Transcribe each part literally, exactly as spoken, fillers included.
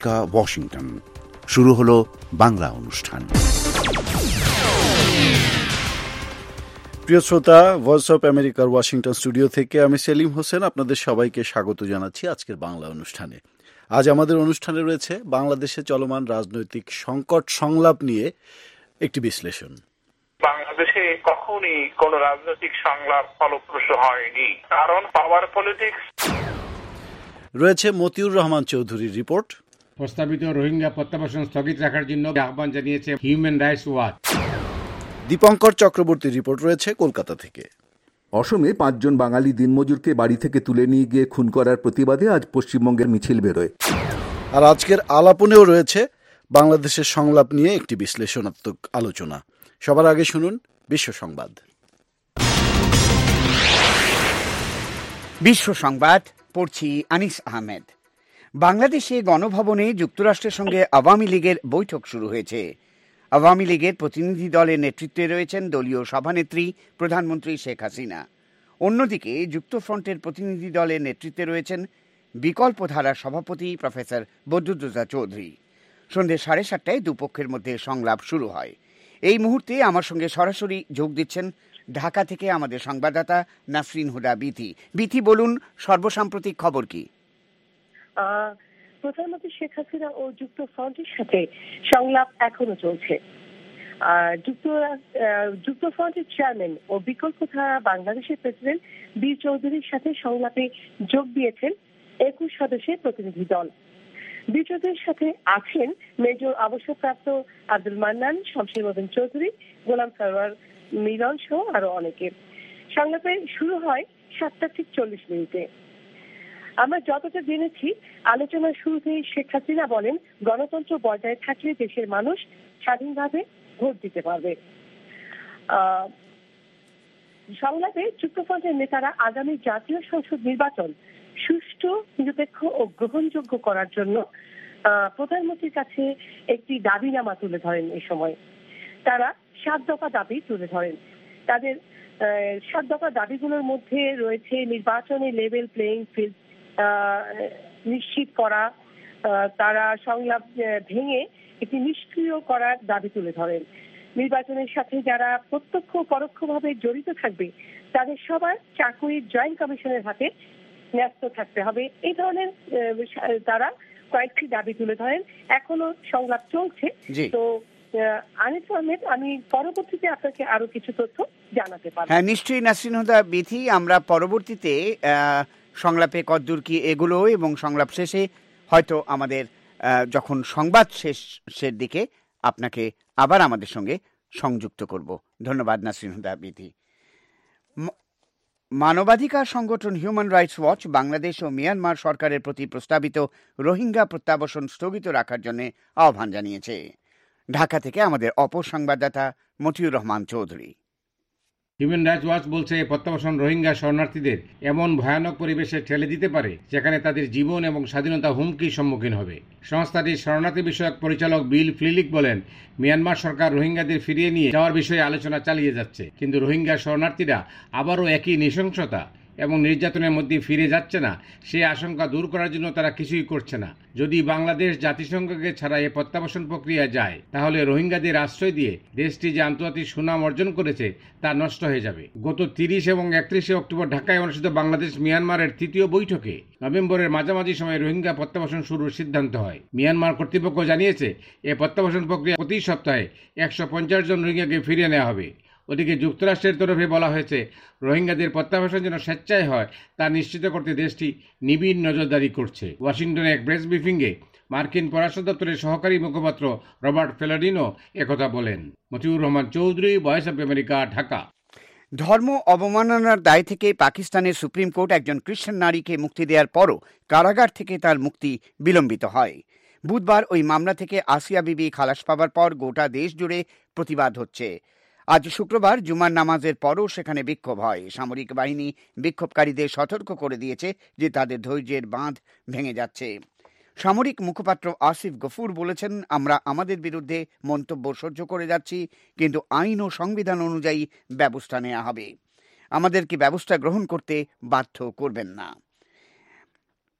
Washington শুরু হলো বাংলা অনুষ্ঠান। প্রিয় শ্রোতা, ভয়েস অফ আমেরিকার ওয়াশিংটন স্টুডিও থেকে আমি সেলিম হোসেন আপনাদের সবাইকে স্বাগত জানাচ্ছি আজকের বাংলা অনুষ্ঠানে। আজ আমাদের অনুষ্ঠানে রয়েছে বাংলাদেশে চলমান রাজনৈতিক সংকট সংলাপ নিয়ে একটি বিশ্লেষণ। বাংলাদেশে কখনই কোন রাজনৈতিক সংলাপ ফলপ্রসূ হয়নি, কারণ পাওয়ার পলিটিক্স। রয়েছে মতিউর রহমান চৌধুরীর রিপোর্ট। প্রস্তাবিত রোহিঙ্গা প্রত্যাবাসন স্থগিত রাখার জন্য আহ্বান জানিয়েছে হিউম্যান রাইটস ওয়াচ। দীপঙ্কর চক্রবর্তীর রিপোর্ট রয়েছে কলকাতা থেকে। অসমে পাঁচজন বাঙালি দিনমজুরকে বাড়ি থেকে তুলে নিয়ে গিয়ে খুন করার প্রতিবাদে আজ পশ্চিমবঙ্গের মিছিল বেরোয়। আর আজকের আলাপনেও রয়েছে বাংলাদেশের সংলাপ নিয়ে একটি বিশ্লেষণাত্মক আলোচনা। সবার আগে শুনুন বিশ্ব সংবাদ। বিশ্ব সংবাদ পড়ছি আনিস আহমেদ। বাংলাদেশে গণভবনে যুক্তরাষ্ট্রের সঙ্গে আওয়ামী লীগের বৈঠক শুরু হয়েছে। আওয়ামী লীগের প্রতিনিধি দলের নেতৃত্বে রয়েছেন দলীয় সভানেত্রী প্রধানমন্ত্রী শেখ হাসিনা। অন্যদিকে যুক্তফ্রন্টের প্রতিনিধি দলের নেতৃত্বে রয়েছেন বিকল্পধারার সভাপতি প্রফেসর বদরুদ্দোজা চৌধুরী। সন্ধ্যে সাড়ে সাতটায় দুপক্ষের মধ্যে সংলাপ শুরু হয়। এই মুহূর্তে আমার সঙ্গে সরাসরি যোগ দিচ্ছেন ঢাকা থেকে আমাদের সংবাদদাতা নাসরিন হুদা বিথি। বিথি, বলুন সর্বসাম্প্রতিক খবর কি? প্রধানমন্ত্রী শেখ হাসিনা ও যুক্তফ্রন্টের সাথে সংলাপ এখনো চলছে। যুক্তফ্রন্টের চেয়ারম্যান ও বিকল্পধারা বাংলাদেশের প্রেসিডেন্ট বীর চৌধুরীর সাথে সংলাপে যোগ দিয়েছেন একুশ সদস্যের প্রতিনিধি দল। বীর চৌধুরীর সাথে আছেন মেজর অবসরপ্রাপ্ত আব্দুল মান্নান, শমশের মবিন চৌধুরী, গোলাম সরওয়ার মিলন সহ আরো অনেকে। সংলাপে শুরু হয় সাতটা ঠিক চল্লিশ মিনিটে। আমরা যতটা জেনেছি, আলোচনার শুরুতেই শেখ হাসিনা বলেন, গণতন্ত্র বজায় থাকলে দেশের মানুষ স্বাধীনভাবে ভোট দিতে পারবে। আহ সংলাপে যুক্তফ্রন্টের নেতারা আগামী জাতীয় সংসদ নির্বাচন সুষ্ঠু, নিরপেক্ষ ও গ্রহণযোগ্য করার জন্য প্রধানমন্ত্রীর কাছে একটি দাবিনামা তুলে ধরেন। এই সময় তারা সাত দফা দাবি তুলে ধরেন। তাদের সাত দফা দাবিগুলোর মধ্যে রয়েছে নির্বাচনে লেভেল প্লেইং ফিল্ড নিশ্চিত করা, তারা সংলাপ ভেঙে একটি নিষ্ক্রিয় করার দাবি তুলে ধরেন। নির্বাচনের সাথে যারা প্রত্যক্ষ পরোক্ষভাবে জড়িত থাকবে তাদের সবার চাকরি জয়েন্ট কমিশনের হাতে ন্যস্ত থাকতে হবে। এই ধরনের তারা কয়েকটি দাবি তুলে ধরেন। এখনো সংলাপ চলছে। তো আনিস আহমেদ, আমি পরবর্তীতে আপনাকে আরো কিছু তথ্য জানাতে পারব। হ্যাঁ, নিশ্চয়ই নাসরিন হুদা বিথি, আমরা পরবর্তীতে সংলাপে কদ্দূর কি এগুলো এবং সংলাপ শেষে হয়তো আমাদের যখন সংবাদ শেষের দিকে আপনাকে আবার আমাদের সঙ্গে সংযুক্ত করব। ধন্যবাদ নাসরিন হুদা বিথি। মানবাধিকার সংগঠন হিউম্যান রাইটস ওয়াচ বাংলাদেশ ও মিয়ানমার সরকারের প্রতি প্রস্তাবিত রোহিঙ্গা প্রত্যাবাসন স্থগিত রাখার জন্য আহ্বান জানিয়েছে। ঢাকা থেকে আমাদের অপর সংবাদদাতা Motiur Rahman Chowdhury. Human rights watch বলছে, প্রত্যাবাসন রোহিঙ্গা শরণার্থীদের এমন ভয়ানক পরিবেশে ঠেলে দিতে পারে যেখানে তাদের জীবন এবং স্বাধীনতা হুমকির সম্মুখীন হবে। সংস্থাটির শরণার্থী বিষয়ক পরিচালক বিল ফ্লিলিক বলেন, মিয়ানমার সরকার রোহিঙ্গাদের ফিরিয়ে নিয়ে যাওয়ার বিষয়ে আলোচনা চালিয়ে যাচ্ছে, কিন্তু রোহিঙ্গা শরণার্থীরা আবারও একই নৃশংসতা এবং নির্যাতনের মধ্যে ফিরে যাচ্ছে না, সে আশঙ্কা দূর করার জন্য তারা কিছুই করছে না। যদি বাংলাদেশ জাতিসংঘকে ছাড়া এ প্রত্যাবাসন প্রক্রিয়া যায়, তাহলে রোহিঙ্গাদের আশ্রয় দিয়ে দেশটি যে আন্তর্জাতিক সুনাম অর্জন করেছে তা নষ্ট হয়ে যাবে। গত তিরিশ এবং একত্রিশে অক্টোবর ঢাকায় অনুষ্ঠিত বাংলাদেশ মিয়ানমারের তৃতীয় বৈঠকে নভেম্বরের মাঝামাঝি সময়ে রোহিঙ্গা প্রত্যাবাসন শুরুর সিদ্ধান্ত হয়। মিয়ানমার কর্তৃপক্ষ জানিয়েছে, এ প্রত্যাবাসন প্রক্রিয়া প্রতি সপ্তাহে একশো পঞ্চাশ জন রোহিঙ্গাকে ফিরিয়ে নেওয়া হবে। ওদিকে যুক্তরাষ্ট্রের তরফে বলা হয়েছে, রোহিঙ্গাদের প্রত্যাবাসন যেন স্বেচ্ছায় হয় তা নিশ্চিত করতে দেশটি নিবিড় নজরদারি করছে। ওয়াশিংটনে এক প্রেস ব্রিফিংয়ে মার্কিন পররাষ্ট্র দপ্তরের সহকারী মুখপাত্র রবার্ট ফেলাডিনো একথা বলেন। Motiur Rahman Chowdhury, voice of America, Dhaka. ধর্ম অবমাননার দায় থেকে পাকিস্তানের সুপ্রিম কোর্ট একজন খ্রিস্টান নারীকে মুক্তি দেওয়ার পরও কারাগার থেকে তার মুক্তি বিলম্বিত হয়। বুধবার ওই মামলা থেকে আসিয়া বিবি খালাস পাবার পর গোটা দেশ জুড়ে প্রতিবাদ হচ্ছে। আজ শুক্রবার জুমার নামাজের পরও সেখানে বিক্ষোভ হয়। সামরিক বাহিনী বিক্ষোভকারীদের সতর্ক করে দিয়েছে যে তাদের ধৈর্যের বাঁধ ভেঙে যাচ্ছে। সামরিক মুখপাত্র আসিফ গফুর বলেছেন, আমরা আমাদের বিরুদ্ধে মন্তব্য সহ্য করে যাচ্ছি, কিন্তু আইন ও সংবিধান অনুযায়ী ব্যবস্থা নেওয়া হবে। আমাদেরকে ব্যবস্থা গ্রহণ করতে বাধ্য করবেন না।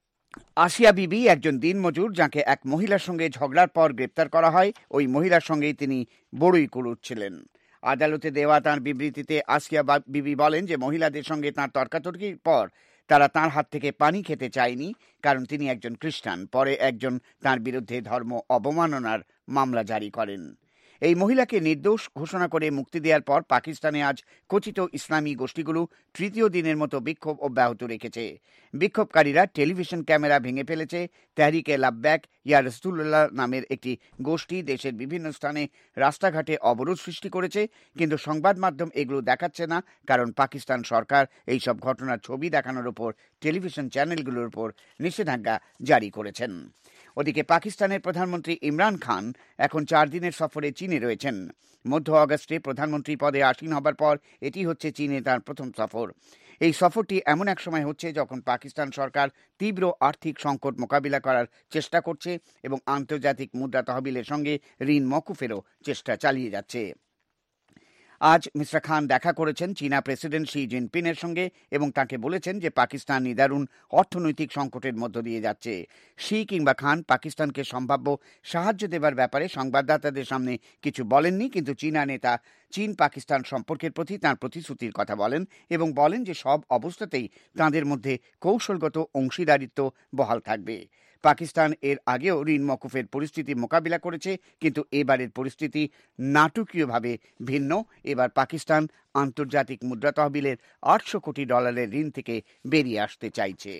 আসিয়া বিবি একজন দিনমজুর, যাকে এক মহিলার সঙ্গে ঝগড়ার পর গ্রেপ্তার করা হয়। ওই মহিলার সঙ্গেই তিনি বড়ই কুড়ুচ্ছিলেন। আদালতে দেওয়া তাঁর বিবৃতিতে আসিয়া বিবি বলেন যে মহিলাদের সঙ্গে তাঁর তর্কাতর্কির পর তারা তাঁর হাত থেকে পানি খেতে চায়নি, কারণ তিনি একজন খ্রিস্টান। পরে একজন তাঁর বিরুদ্ধে ধর্ম অবমাননার মামলা জারি করেন। এই মহিলাকে নির্দোষ ঘোষণা করে মুক্তি দেওয়ার পর পাকিস্তানে আজ কথিত ইসলামী গোষ্ঠীগুলো তৃতীয় দিনের মতো বিক্ষোভ অব্যাহত রেখেছে। বিক্ষোভকারীরা টেলিভিশন ক্যামেরা ভেঙে ফেলেছে। তেহরিকে লাব্যাক ইয়া রসুল্লাহ নামের একটি গোষ্ঠী দেশের বিভিন্ন স্থানে রাস্তাঘাটে অবরোধ সৃষ্টি করেছে, কিন্তু সংবাদ মাধ্যম এগুলো দেখাচ্ছে না, কারণ পাকিস্তান সরকার এইসব ঘটনার ছবি দেখানোর ওপর টেলিভিশন চ্যানেলগুলোর উপর নিষেধাজ্ঞা জারি করেছেন। ওদিকে পাকিস্তানের প্রধানমন্ত্রী ইমরান খান এখন চার দিনের সফরে চীনে রয়েছেন। মধ্য অগস্টে প্রধানমন্ত্রী পদে আসীন হবার পর এটি হচ্ছে চীনে তার প্রথম সফর। এই সফরটি এমন এক সময় হচ্ছে যখন পাকিস্তান সরকার তীব্র আর্থিক সংকট মোকাবিলা করার চেষ্টা করছে এবং আন্তর্জাতিক মুদ্রা তহবিলের সঙ্গে ঋণ মওকুফেরও চেষ্টা চালিয়ে যাচ্ছে। আজ মিস্টার খান দেখা করেছেন চীনা প্রেসিডেন্ট শি জিনপিংয়ের সঙ্গে এবং তাকে বলেছেন যে পাকিস্তান নিদারুণ অর্থনৈতিক সংকটের মধ্য দিয়ে যাচ্ছে। শি কিংবা খান পাকিস্তানকে সম্ভাব্য সাহায্য দেবার ব্যাপারে সংবাদদাতাদের সামনে কিছু বলেননি, কিন্তু চীনা নেতা চীন পাকিস্তান সম্পর্কের প্রতি তাঁর প্রতিশ্রুতির কথা বলেন এবং বলেন যে সব অবস্থাতেই তাঁদের মধ্যে কৌশলগত অংশীদারিত্ব বহাল থাকবে। পাকিস্তান এর আগেও ঋণ মওকুফের পরিস্থিতি মোকাবিলা করেছে, কিন্তু এবারের পরিস্থিতি নাটকীয়ভাবে ভিন্ন। এবার পাকিস্তান আন্তর্জাতিক মুদ্রা তহবিলের আটশো কোটি ডলারের ঋণ থেকে বেরিয়ে আসতে চাইছে।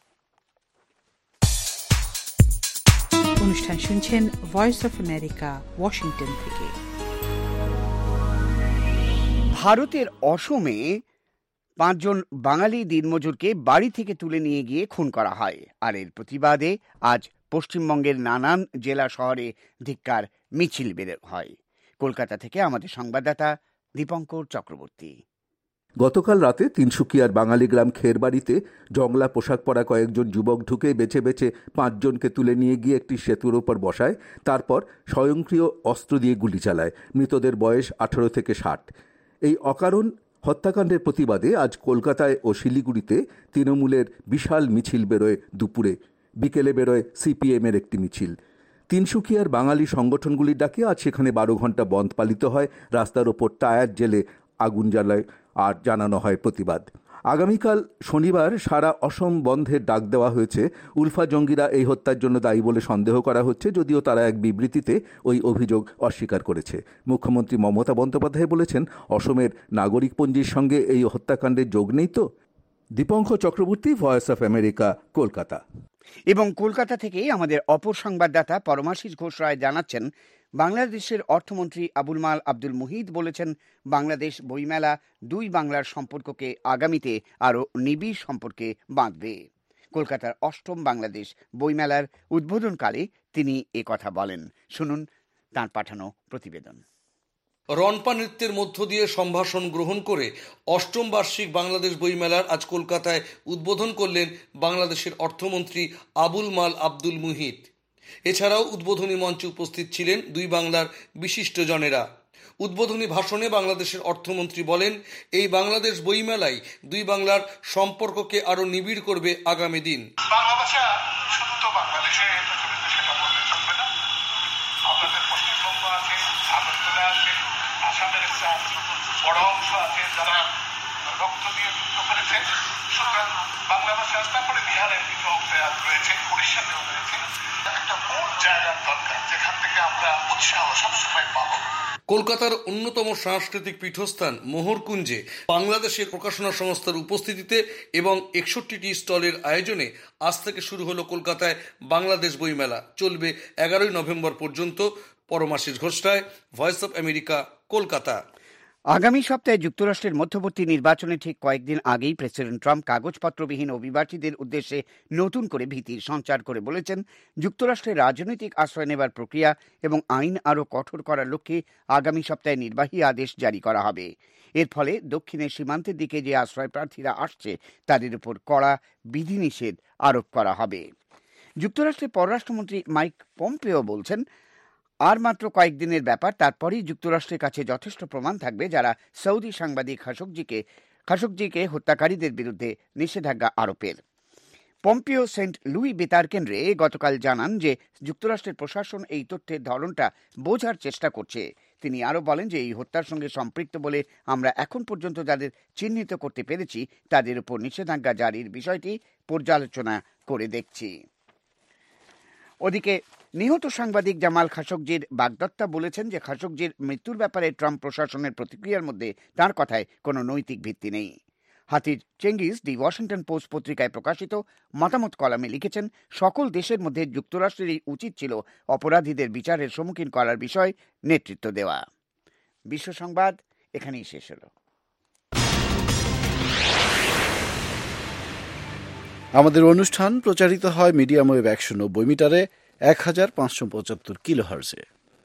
অনুষ্ঠান শুনছেন ভয়েস অফ আমেরিকা, ওয়াশিংটন থেকে। ভারতের অসমে পাঁচজন বাঙালি দিনমজুরকে বাড়ি থেকে তুলে নিয়ে গিয়ে খুন করা হয়, আর এর প্রতিবাদে আজ পশ্চিমবঙ্গের নানান জেলা শহরে ধিক্কার মিছিল বের হয়। কলকাতা থেকে আমাদের সংবাদদাতা দীপঙ্কর চক্রবর্তী। গতকাল রাতে তিনসুকিয়ার বাঙালি গ্রাম খেরবাড়িতে জংলা পোশাক পরা কয়েকজন যুবক ঢুকে বেছে বেছে পাঁচজনকে তুলে নিয়ে গিয়ে একটি সেতুর ওপর বসায়, তারপর স্বয়ংক্রিয় অস্ত্র দিয়ে গুলি চালায়। মৃতদের বয়স আঠারো থেকে ষাট। এই অকারণ হত্যাকাণ্ডের প্রতিবাদে আজ কলকাতায় ও শিলিগুড়িতে তৃণমূলের বিশাল মিছিল বেরোয়। দুপুরে বিকেলে বেরোয় সিপিএমের একটি মিছিল। তিনসুকিয়ার বাঙালি সংগঠনগুলির ডাকে আজ সেখানে বারো ঘন্টা বন্ধ পালিত হয়। রাস্তার ওপর টায়ার জেলে আগুন জ্বালায় আর জানানো হয় প্রতিবাদ। আগামীকাল শনিবার সারা অসম বন্ধের ডাক দেওয়া হয়েছে। উলফা জঙ্গিরা এই হত্যার জন্য দায়ী বলে সন্দেহ করা হচ্ছে, যদিও তারা এক বিবৃতিতে ওই অভিযোগ অস্বীকার করেছে। মুখ্যমন্ত্রী মমতা বন্দ্যোপাধ্যায় বলেছেন, অসমের নাগরিকপঞ্জির সঙ্গে এই হত্যাকাণ্ডের যোগ নেই তো। Dipankar Chakraborty, voice of America, Kolkata. এবং কলকাতা থেকেই আমাদের অপর সংবাদদাতা পরমাশিস ঘোষ রায় জানাচ্ছেন, বাংলাদেশের অর্থমন্ত্রী আবুল মাল আব্দুল মুহিত বলেছেন, বাংলাদেশ বইমেলা দুই বাংলার সম্পর্ককে আগামীতে আরও নিবিড় সম্পর্কে বাঁধবে। কলকাতার অষ্টম বাংলাদেশ বইমেলার উদ্বোধনকালে তিনি এ কথা বলেন। শুনুন তাঁর পাঠানো প্রতিবেদন। রনপা নৃত্যের মধ্য দিয়ে সম্ভাষণ গ্রহণ করে অষ্টম বার্ষিক বাংলাদেশ বইমেলার আজ কলকাতায় উদ্বোধন করলেন বাংলাদেশের অর্থমন্ত্রী আবুল মাল আব্দুল মুহিত। এছাড়াও উদ্বোধনী মঞ্চে উপস্থিত ছিলেন দুই বাংলার বিশিষ্টজনেরা। উদ্বোধনী ভাষণে বাংলাদেশের অর্থমন্ত্রী বলেন, এই বাংলাদেশ বইমেলাই দুই বাংলার সম্পর্ককে আরো নিবিড় করবে আগামী দিন। বাংলা ভাষা শুধু তো বাংলাদেশে সেটা বললে চলবে না। আপনাদের পশ্চিমবঙ্গ আছে, আগরতলা আছে, আসামের একটা বড় অংশ আছে যারা রক্ত দিয়ে যুক্ত করেছে। সুতরাং বাংলা ভাষা, তারপরে বিহারের কিছু অংশে রয়েছে, উড়িষ্যাতেও রয়েছে। একটা মূল জায়গার দরকার যেখান থেকে আমরা উৎসাহ সবসময় পাবো। কলকাতার অন্যতম সাংস্কৃতিক পীঠস্থান মোহরকুঞ্জে বাংলাদেশের প্রকাশনা সংস্থার উপস্থিতিতে এবং একষট্টিটি স্টলের আয়োজনে আজ থেকে শুরু হলো কলকাতায় বাংলাদেশ বইমেলা। চলবে এগারোই নভেম্বর পর্যন্ত। Paramashis Ghosh Roy, voice of America, Kolkata. আগামী সপ্তাহে যুক্তরাষ্ট্রের মধ্যবর্তী নির্বাচনে ঠিক কয়েকদিন আগেই প্রেসিডেন্ট ট্রাম্প কাগজপত্রবিহীন অভিবাসীদের উদ্দেশ্যে নতুন করে ভীতির সঞ্চার করে বলেছেন, যুক্তরাষ্ট্রের রাজনৈতিক আশ্রয় নেবার প্রক্রিয়া এবং আইন আরও কঠোর করার লক্ষ্যে আগামী সপ্তাহে নির্বাহী আদেশ জারি করা হবে। এর ফলে দক্ষিণের সীমান্তের দিকে যে আশ্রয় প্রার্থীরা আসছে তাদের উপর কড়া বিধিনিষেধ আরোপ করা হবে। যুক্তরাষ্ট্রের পররাষ্ট্রমন্ত্রী মাইক পম্পেও বলছেন, আর মাত্র কয়েকদিনের ব্যাপার, তারপরেই যুক্তরাষ্ট্রের কাছে যথেষ্ট প্রমাণ থাকবে যারা সৌদি সাংবাদিক খাশোগজিকে খাশোগজিকে হত্যাকারীদের বিরুদ্ধে নিষেধাজ্ঞা আরোপের। পম্পিও সেন্ট লুই বেতার কেন্দ্রে গতকাল জানান যে যুক্তরাষ্ট্রের প্রশাসন এই তথ্যের ধরনটা বোঝার চেষ্টা করছে। তিনি আরও বলেন যে এই হত্যার সঙ্গে সম্পৃক্ত বলে আমরা এখন পর্যন্ত যাদের চিহ্নিত করতে পেরেছি তাদের উপর নিষেধাজ্ঞা জারির বিষয়টি পর্যালোচনা করে দেখছি। ওদিকে নিহত সাংবাদিক জামাল খাশোগজির বাগদত্তা বলেছেন যে খাশোগজির মৃত্যুর ব্যাপারে ট্রাম্প প্রশাসনের প্রতিক্রিয়ার মধ্যে তার কথায় কোনো নৈতিক ভিত্তি নেই। হাতির চেঙ্গিস দি ওয়াশিংটন পোস্ট পত্রিকায় প্রকাশিত মতামত কলামে লিখেছেন, সকল দেশের মধ্যে যুক্তরাষ্ট্রেরই উচিত ছিল অপরাধীদের বিচারের সম্মুখীন করার বিষয় নেতৃত্ব দেওয়া। বিশ্ব সংবাদ এখানেই শেষ হলো। আমাদের অনুষ্ঠান প্রচারিত হয় মিডিয়াম ওয়েভ একশো নব্বই মিটারে এক হাজার পাঁচশো পঁচাত্তর কিলো হার্জে।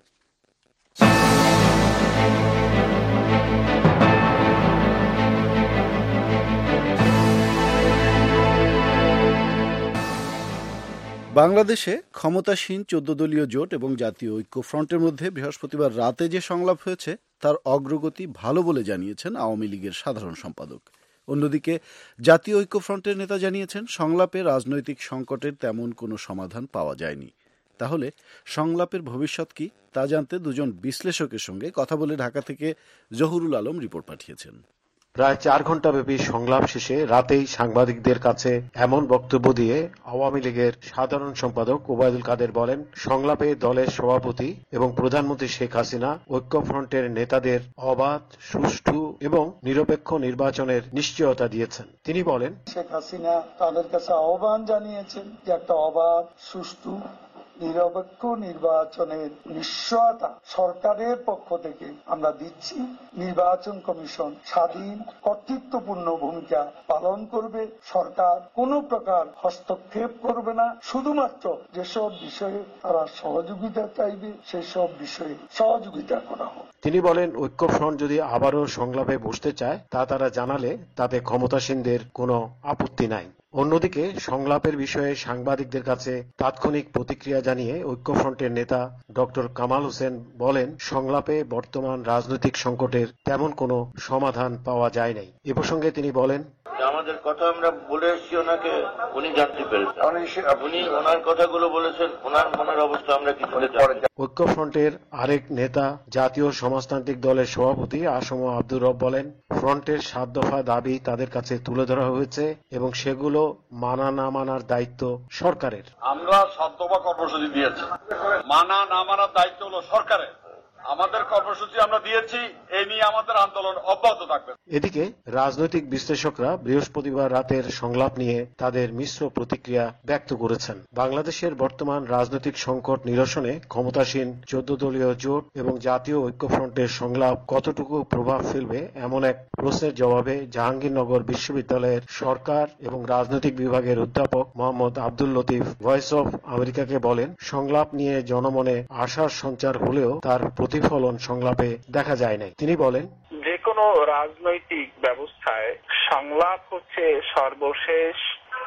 বাংলাদেশে ক্ষমতাসীন চোদ্দ দলীয় জোট এবং জাতীয় ঐক্যফ্রন্টের মধ্যে বৃহস্পতিবার রাতে যে সংলাপ হয়েছে তার অগ্রগতি ভালো বলে জানিয়েছেন আওয়ামী লীগের সাধারণ সম্পাদক। অন্যদিকে জাতীয় ঐক্যফ্রন্টের নেতা জানিয়েছেন সংলাপে রাজনৈতিক সংকটের তেমন কোনো সমাধান পাওয়া যায়নি। তাহলে সংলাপের ভবিষ্যৎ কি তা জানতে দুজন বিশ্লেষকের সঙ্গে কথা বলে ঢাকা থেকে জহুরুল আলম রিপোর্ট পাঠিয়েছেন। প্রায় চার ঘণ্টাব্যাপী সংলাপ শেষে রাতেই সাংবাদিকদের কাছে এমন বক্তব্য দিয়ে আওয়ামী লীগের সাধারণ সম্পাদক ওবায়দুল কাদের বলেন, সংলাপে দলের সভাপতি এবং প্রধানমন্ত্রী শেখ হাসিনা ঐক্যফ্রন্টের নেতাদের অবাধ, সুষ্ঠু এবং নিরপেক্ষ নির্বাচনের নিশ্চয়তা দিয়েছেন। তিনি বলেন, শেখ হাসিনা তাদের কাছে আহ্বান জানিয়েছেন যে একটা অবাধ, সুষ্ঠু, নিরপেক্ষ নির্বাচনের নিশ্চয়তা সরকারের পক্ষ থেকে আমরা দিচ্ছি। নির্বাচন কমিশন স্বাধীন, কর্তৃত্বপূর্ণ ভূমিকা পালন করবে। সরকার কোনো প্রকার হস্তক্ষেপ করবে না। শুধুমাত্র যেসব বিষয়ে তারা সহযোগিতা চাইবে সেসব বিষয়ে সহযোগিতা করা হবে। তিনি বলেন, ঐক্যফ্রন্ট যদি আবারও সংলাপে বসতে চায় তা তারা জানালে তাতে ক্ষমতাসীনদের কোনো আপত্তি নাই। অন্যদিকে সংলাপের বিষয়ে সাংবাদিকদের কাছে তাৎক্ষণিক প্রতিক্রিয়া জানিয়ে ঐক্যফ্রন্টের নেতা ডক্টর কামাল হোসেন বলেন, সংলাপে বর্তমান রাজনৈতিক সংকটের তেমন কোনো সমাধান পাওয়া যায় নাই। এ প্রসঙ্গে তিনি বলেন, আমাদের কথা আমরা বলে এসেছি ওনাকে, উনি জানতে পেরেছেন, উনি ওনার কথাগুলো বলেছেন, ওনার মনের অবস্থা আমরা কিছু। ঐক্যফ্রন্টের আরেক নেতা জাতীয় সমাজতান্ত্রিক দলের সভাপতি আসম আব্দুর রব বলেন, ফ্রন্টের সাত দফা দাবি তাদের কাছে তুলে ধরা হয়েছে এবং সেগুলো মানা না মানার দায়িত্ব সরকারের। আমরা সাত দফা কর্মসূচি দিয়েছি, মানা না মানার দায়িত্ব হলো সরকারের। আমাদের কর্মসূচি আমরা দিয়েছি, এই নিয়ে আমাদের আন্দোলন অব্যাহত থাকবে। এদিকে রাজনৈতিক বিশ্লেষকরা বৃহস্পতিবার রাতের সংলাপ নিয়ে তাদের মিশ্র প্রতিক্রিয়া ব্যক্ত করেছেন। বাংলাদেশের বর্তমান রাজনৈতিক সংকট নিরসনে ক্ষমতাসীন চোদ্দ দলীয় জোট এবং জাতীয় ঐক্যফ্রন্টের সংলাপ কতটুকু প্রভাব ফেলবে এমন এক প্রশ্নের জবাবে জাহাঙ্গীরনগর বিশ্ববিদ্যালয়ের সরকার এবং রাজনৈতিক বিভাগের অধ্যাপক মোহাম্মদ আব্দুল লতিফ ভয়েস অফ আমেরিকাকে বলেন, সংলাপ নিয়ে জনমনে আশার সঞ্চার হলেও তার প্রতিফলন সংলাপে দেখা যায় নাই। তিনি বলেন, যে কোনো রাজনৈতিক ব্যবস্থায় সংলাপ হচ্ছে সর্বশেষ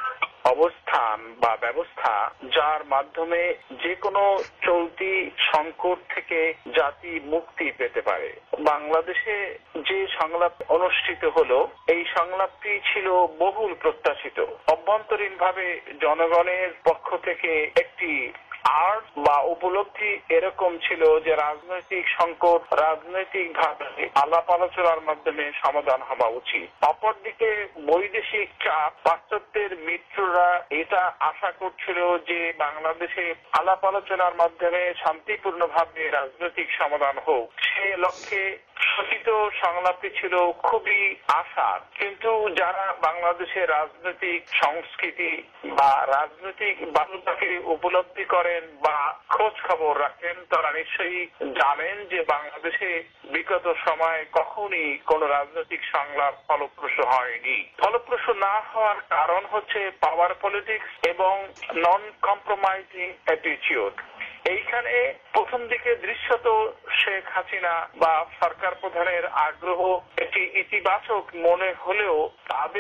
অবস্থান বা ব্যবস্থা, যার মাধ্যমে যে কোনো চলতি সংকট থেকে জাতি মুক্তি পেতে পারে। বাংলাদেশে যে সংলাপ অনুষ্ঠিত হলো, এই সংলাপটি ছিল বহুল প্রত্যাশিত। অভ্যন্তরীণভাবে জনগণের পক্ষ থেকে একটি আর্ট বা উপলব্ধি এরকম ছিল যে রাজনৈতিক সংকট রাজনৈতিক ভাবে আলাপ আলোচনার মাধ্যমে সমাধান হওয়া উচিত। অপরদিকে বৈদেশিক চাপ, পাশ্চাত্যের মিত্ররা এটা আশা করছিল যে বাংলাদেশে আলাপ আলোচনার মাধ্যমে শান্তিপূর্ণভাবে রাজনৈতিক সমাধান হোক। সে লক্ষ্যে সূচিত সংলাপটি ছিল খুবই আশার। কিন্তু যারা বাংলাদেশের রাজনৈতিক সংস্কৃতি বা রাজনৈতিক বাস্তবতাকে উপলব্ধি করেন বা খোঁজ খবর রাখেন, তারা নিশ্চয়ই জানেন যে বাংলাদেশে বিগত সময়ে কখনই কোন রাজনৈতিক সংলাপ ফলপ্রসূ হয়নি। ফলপ্রসূ না হওয়ার কারণ হচ্ছে পাওয়ার পলিটিক্স এবং নন কম্প্রোমাইজিং অ্যাটিটিউড। এইখানে প্রথম দিকে দৃশ্যত শেখ হাসিনা বা সরকার প্রধানের আগ্রহ একটি ইতিবাচক মনে হলেও তাদের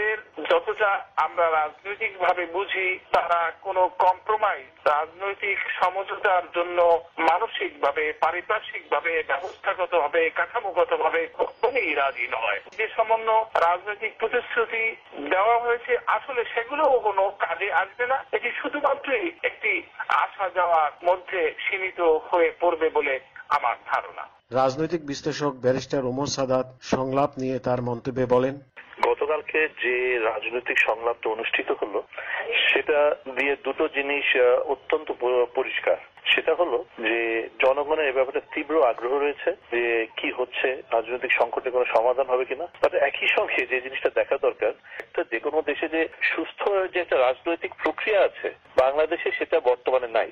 যতটা আমরা রাজনৈতিক ভাবে বুঝি, তারা কোনো কম্প্রোমাইজ, রাজনৈতিক সমঝোতার জন্য মানসিক ভাবে, পারিপার্শ্বিক ভাবে, ব্যবস্থাগত ভাবে, কাঠামোগত ভাবে কখনোই রাজি নয়। যে সামান্য রাজনৈতিক প্রতিশ্রুতি দেওয়া হয়েছে, আসলে সেগুলোও কোনো কাজে আসবে না। এটি শুধুমাত্রই একটি আসা যাওয়ার মধ্যে সীমিত হয়ে পড়বে বলে আমার ধারণা। রাজনৈতিক বিশ্লেষক ব্যারিস্টার ওমর সাদাত সংলাপ নিয়ে তার মন্তব্যে বলেন, গতকালকে যে রাজনৈতিক সংলাপটা অনুষ্ঠিত হলো সেটা দিয়ে দুটো জিনিস অত্যন্ত পরিষ্কার। সেটা হলো যে জনগণের এ ব্যাপারে তীব্র আগ্রহ রয়েছে যে কি হচ্ছে, রাজনৈতিক সংকটে কোনো সমাধান হবে কিনা। তবে একই সঙ্গে যে জিনিসটা দেখা দরকার, একটা যে কোনো দেশে যে সুস্থ যে একটা রাজনৈতিক প্রক্রিয়া আছে, বাংলাদেশে সেটা বর্তমানে নাই।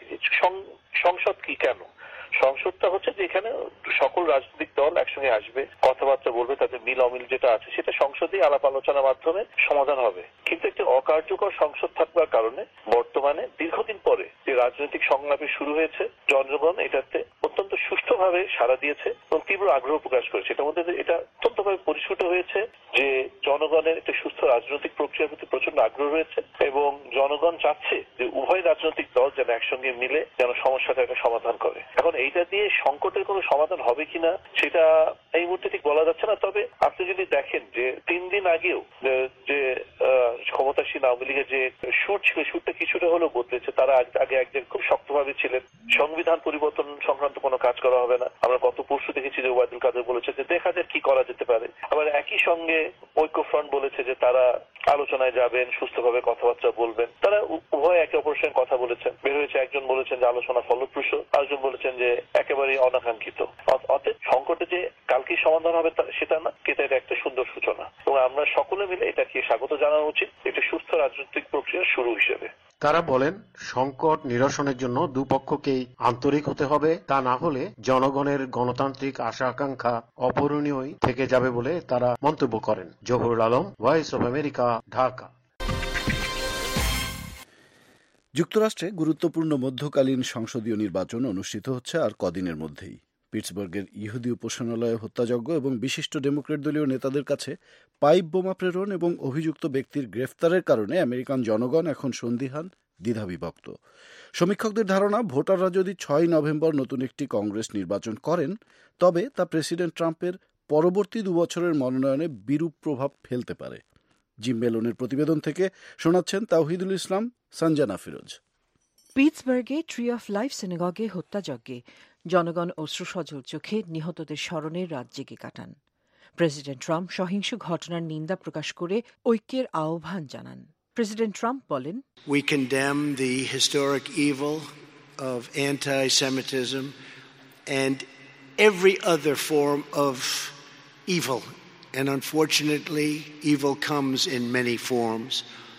সংসদ কি, কেন সংসদটা হচ্ছে যে এখানে সকল রাজনৈতিক দল একসঙ্গে আসবে, কথাবার্তা বলবে, তাদের মিল অমিল যেটা আছে সেটা সংসদেই আলাপ আলোচনার মাধ্যমে সমাধান হবে। কিন্তু একটি অকার্যকর সংসদ থাকবার কারণে বর্তমানে দীর্ঘদিন পরে যে রাজনৈতিক সংলাপে শুরু হয়েছে, জনগণ এটাতে অত্যন্ত সুষ্ঠুভাবে সাড়া দিয়েছে এবং তীব্র আগ্রহ প্রকাশ করেছে। এটার মধ্যে এটা অত্যন্তভাবে পরিস্ফুট হয়েছে যে জনগণের একটা সুস্থ রাজনৈতিক প্রক্রিয়ার প্রতি প্রচন্ড আগ্রহ রয়েছে এবং জনগণ চাচ্ছে যে উভয় রাজনৈতিক দল যেন একসঙ্গে মিলে যেন সমস্যাটা একটা সমাধান করে। এখন এইটা দিয়ে সংকটের কোনো সমাধান হবে কিনা সেটা এই মুহূর্তে ঠিক বলা যাচ্ছে না। তবে আপনি যদি দেখেন যে তিন দিন আগেও যে ক্ষমতাসীন আওয়ামী লীগের যে সুর ছিল, সুরটা কিছুটা হলেও বদলেছে। তারা আগে একজন খুব শক্তভাবে ছিলেন, সংবিধান পরিবর্তন সংক্রান্ত কোনো কাজ করা হবে না। আমরা গত পরশু দেখেছি যে ওবায়দুল কাদের বলেছে যে দেখা যাক কি করা যেতে পারে। আবার একই সঙ্গে ঐক্যফ্রন্ট বলেছে যে তারা আলোচনায় যাবেন, সুস্থভাবে কথাবার্তা বলবেন। তারা উভয় একে অপরের সঙ্গে কথা বলেছেন, বের হয়েছে। একজন বলেছেন যে আলোচনা ফলপ্রসূ, আরেকজন বলেছেন যে একেবারেই অনাকাঙ্ক্ষিত। অতএব সংকটে যে কালকেই সমাধান হবে সেটা না, কিন্তু এটা একটা সুন্দর সূচনা এবং আমরা সকলে মিলে এটাকে স্বাগত জানানো উচিত, এটা সুস্থ রাজনৈতিক প্রক্রিয়ার শুরু হিসেবে। তারা বলেন, সংকট নিরসনের জন্য দুপক্ষকেই আন্তরিক হতে হবে, তা না হলে জনগণের গণতান্ত্রিক আশা আকাঙ্ক্ষা অপূরণীয়ই থেকে যাবে বলে তারা মন্তব্য করেন। Zahurul Alam, voice of America, Dhaka. যুক্তরাষ্ট্রে গুরুত্বপূর্ণ মধ্যকালীন সংসদীয় নির্বাচন অনুষ্ঠিত হচ্ছে আর কদিনের মধ্যেই। পিটসবার্গের ইহুদি উপাসনালয়ে হত্যাযজ্ঞ এবং বিশিষ্ট ডেমোক্রেট দলীয় নেতাদের কাছে পাইপ বোমা প্রেরণ এবং অভিযুক্ত ব্যক্তির গ্রেফতারের কারণে আমেরিকান জনগণ এখন সন্দিহান, দ্বিধাবিভক্ত। সমীক্ষকদের ধারণা, ভোটাররা যদি ছয় নভেম্বর নতুন একটি কংগ্রেস নির্বাচন করেন তবে তা প্রেসিডেন্ট ট্রাম্পের পরবর্তী দুবছরের মনোনয়নে বিরূপ প্রভাব ফেলতে পারে। জিম মেলনের প্রতিবেদন থেকে শোনাচ্ছেন তাওহিদুল ইসলাম, সঞ্জানা ফিরোজ। পিটসবার্গে ট্রি অফ লাইফ সিনাগগে হত্যাযজ্ঞে জনগণ অশ্রুসজল চোখে নিহতদের স্মরণে রাত জেগে কাটান। প্রেসিডেন্ট ট্রাম্প সহিংস ঘটনার নিন্দা প্রকাশ করে ঐক্যের আহ্বান জানান। প্রেসিডেন্ট ট্রাম্প বলেন, We condemn the historic evil of anti-Semitism and every other form of evil. And unfortunately, evil comes in many forms.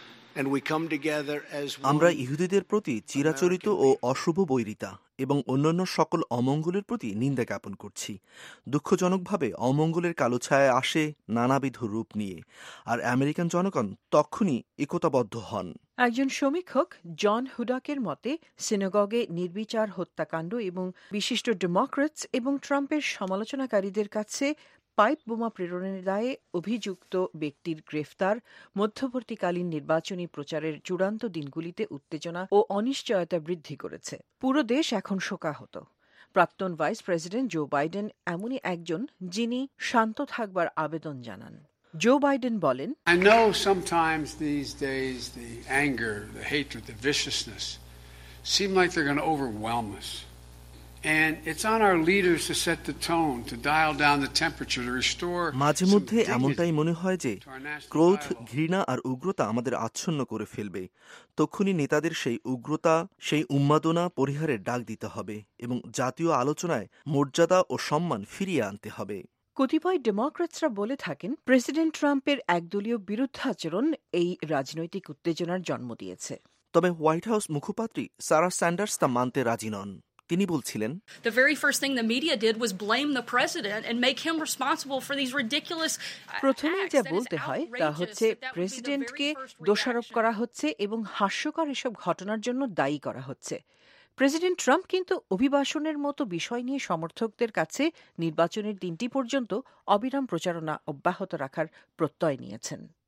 আমরা ইহুদিদের প্রতি চিরাচরিত ও অশুভ বৈরিতা এবং অন্যান্য সকল অমঙ্গলের প্রতি নিন্দা জ্ঞাপন করছি। দুঃখজনকভাবে অমঙ্গলের কালো ছায়া আসে নানাবিধ রূপ নিয়ে, আর আমেরিকান জনগণ তখনই একতাবদ্ধ হন। একজন সমীক্ষক জন হুডাকের মতে, সিনাগগে নির্বিচার হত্যাকাণ্ড এবং বিশিষ্ট ডেমোক্রেটস এবং ট্রাম্পের সমালোচনাকারীদের কাছে পাইপ বোমা প্রেরণের দায়ে অভিযুক্ত ব্যক্তির গ্রেফতার মধ্যবর্তীকালীন নির্বাচনী প্রচারের চূড়ান্ত দিনগুলিতে উত্তেজনা ও অনিশ্চয়তা বৃদ্ধি করেছে। পুরো দেশ এখন শোকাহত। প্রাক্তন ভাইস প্রেসিডেন্ট জো বাইডেন এমনই একজন যিনি শান্ত থাকবার আবেদন জানান। জো বাইডেন বলেন, I know sometimes these days the anger, the hatred, the viciousness seem like they're going to overwhelm us. And it's on our leaders to set the tone, to dial down the temperature, to restore. মাঝে মধ্যে এমনটাই মনে হয় যে ক্রোধ, ঘৃণা আর উগ্রতা আমাদের আচ্ছন্ন করে ফেলবে। তখনই নেতাদের সেই উগ্রতা, সেই উন্মাদনা পরিহারের ডাক দিতে হবে এবং জাতীয় আলোচনায় মর্যাদা ও সম্মান ফিরিয়ে আনতে হবে। কতিপয় ডেমোক্রেটসরা বলে থাকেন, প্রেসিডেন্ট ট্রাম্পের একদলীয় বিরুদ্ধাচরণ এই রাজনৈতিক উত্তেজনার জন্ম দিয়েছে। তবে হোয়াইট হাউস মুখপাত্রী সারা স্যান্ডার্স তা মানতে রাজি নন। তিনি বলছিলেন, The very first thing the media did was blame the president and make him responsible for these ridiculous acts. প্রথমে যা বলতে হয় তা হচ্ছে প্রেসিডেন্টকে দোষারোপ করা হচ্ছে এবং হাস্যকর এসব ঘটনার জন্য দায়ী করা হচ্ছে। প্রেসিডেন্ট ট্রাম্প কিন্তু অভিবাসনের মতো বিষয় নিয়ে সমর্থকদের কাছে নির্বাচনের দিনটি পর্যন্ত অবিরাম প্রচারণা অব্যাহত রাখার প্রত্যয় নিয়েছেন।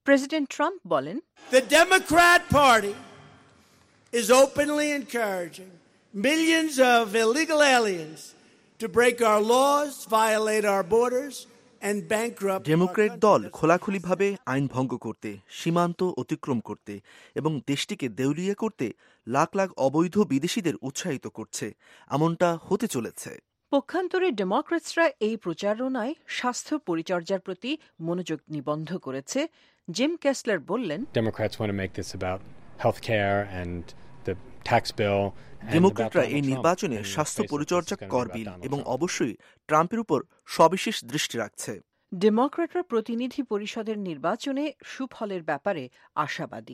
প্রেসিডেন্ট ট্রাম্প বলেন, The Democrat Party is openly encouraging millions of illegal aliens to break our laws, violate our borders, and bankrupt. Democrat দল খোলাখুলিভাবে আইন ভঙ্গ করতে, সীমান্ত অতিক্রম করতে এবং দেশটিকে দেউলিয়া করতে লাখ লাখ অবৈধ বিদেশিদের উৎসাহিত করছে। এমনটা হতে চলেছে। পক্ষান্তরে ডেমোক্র্যাটসরা এই প্রচারণায় স্বাস্থ্য পরিচর্যার প্রতি মনোযোগ নিবন্ধ করেছে। জিম কেসলার বললেন, Democrats want to make this about health care and the tax bill. ডেমোক্র্যাটরা এই নির্বাচনে স্বাস্থ্য পরিচর্যা কর বিল এবং অবশ্যই ট্রাম্পের উপর সবিশেষ দৃষ্টি রাখছে। ডেমোক্র্যাটরা প্রতিনিধি পরিষদের নির্বাচনে সুফলের ব্যাপারে আশাবাদী।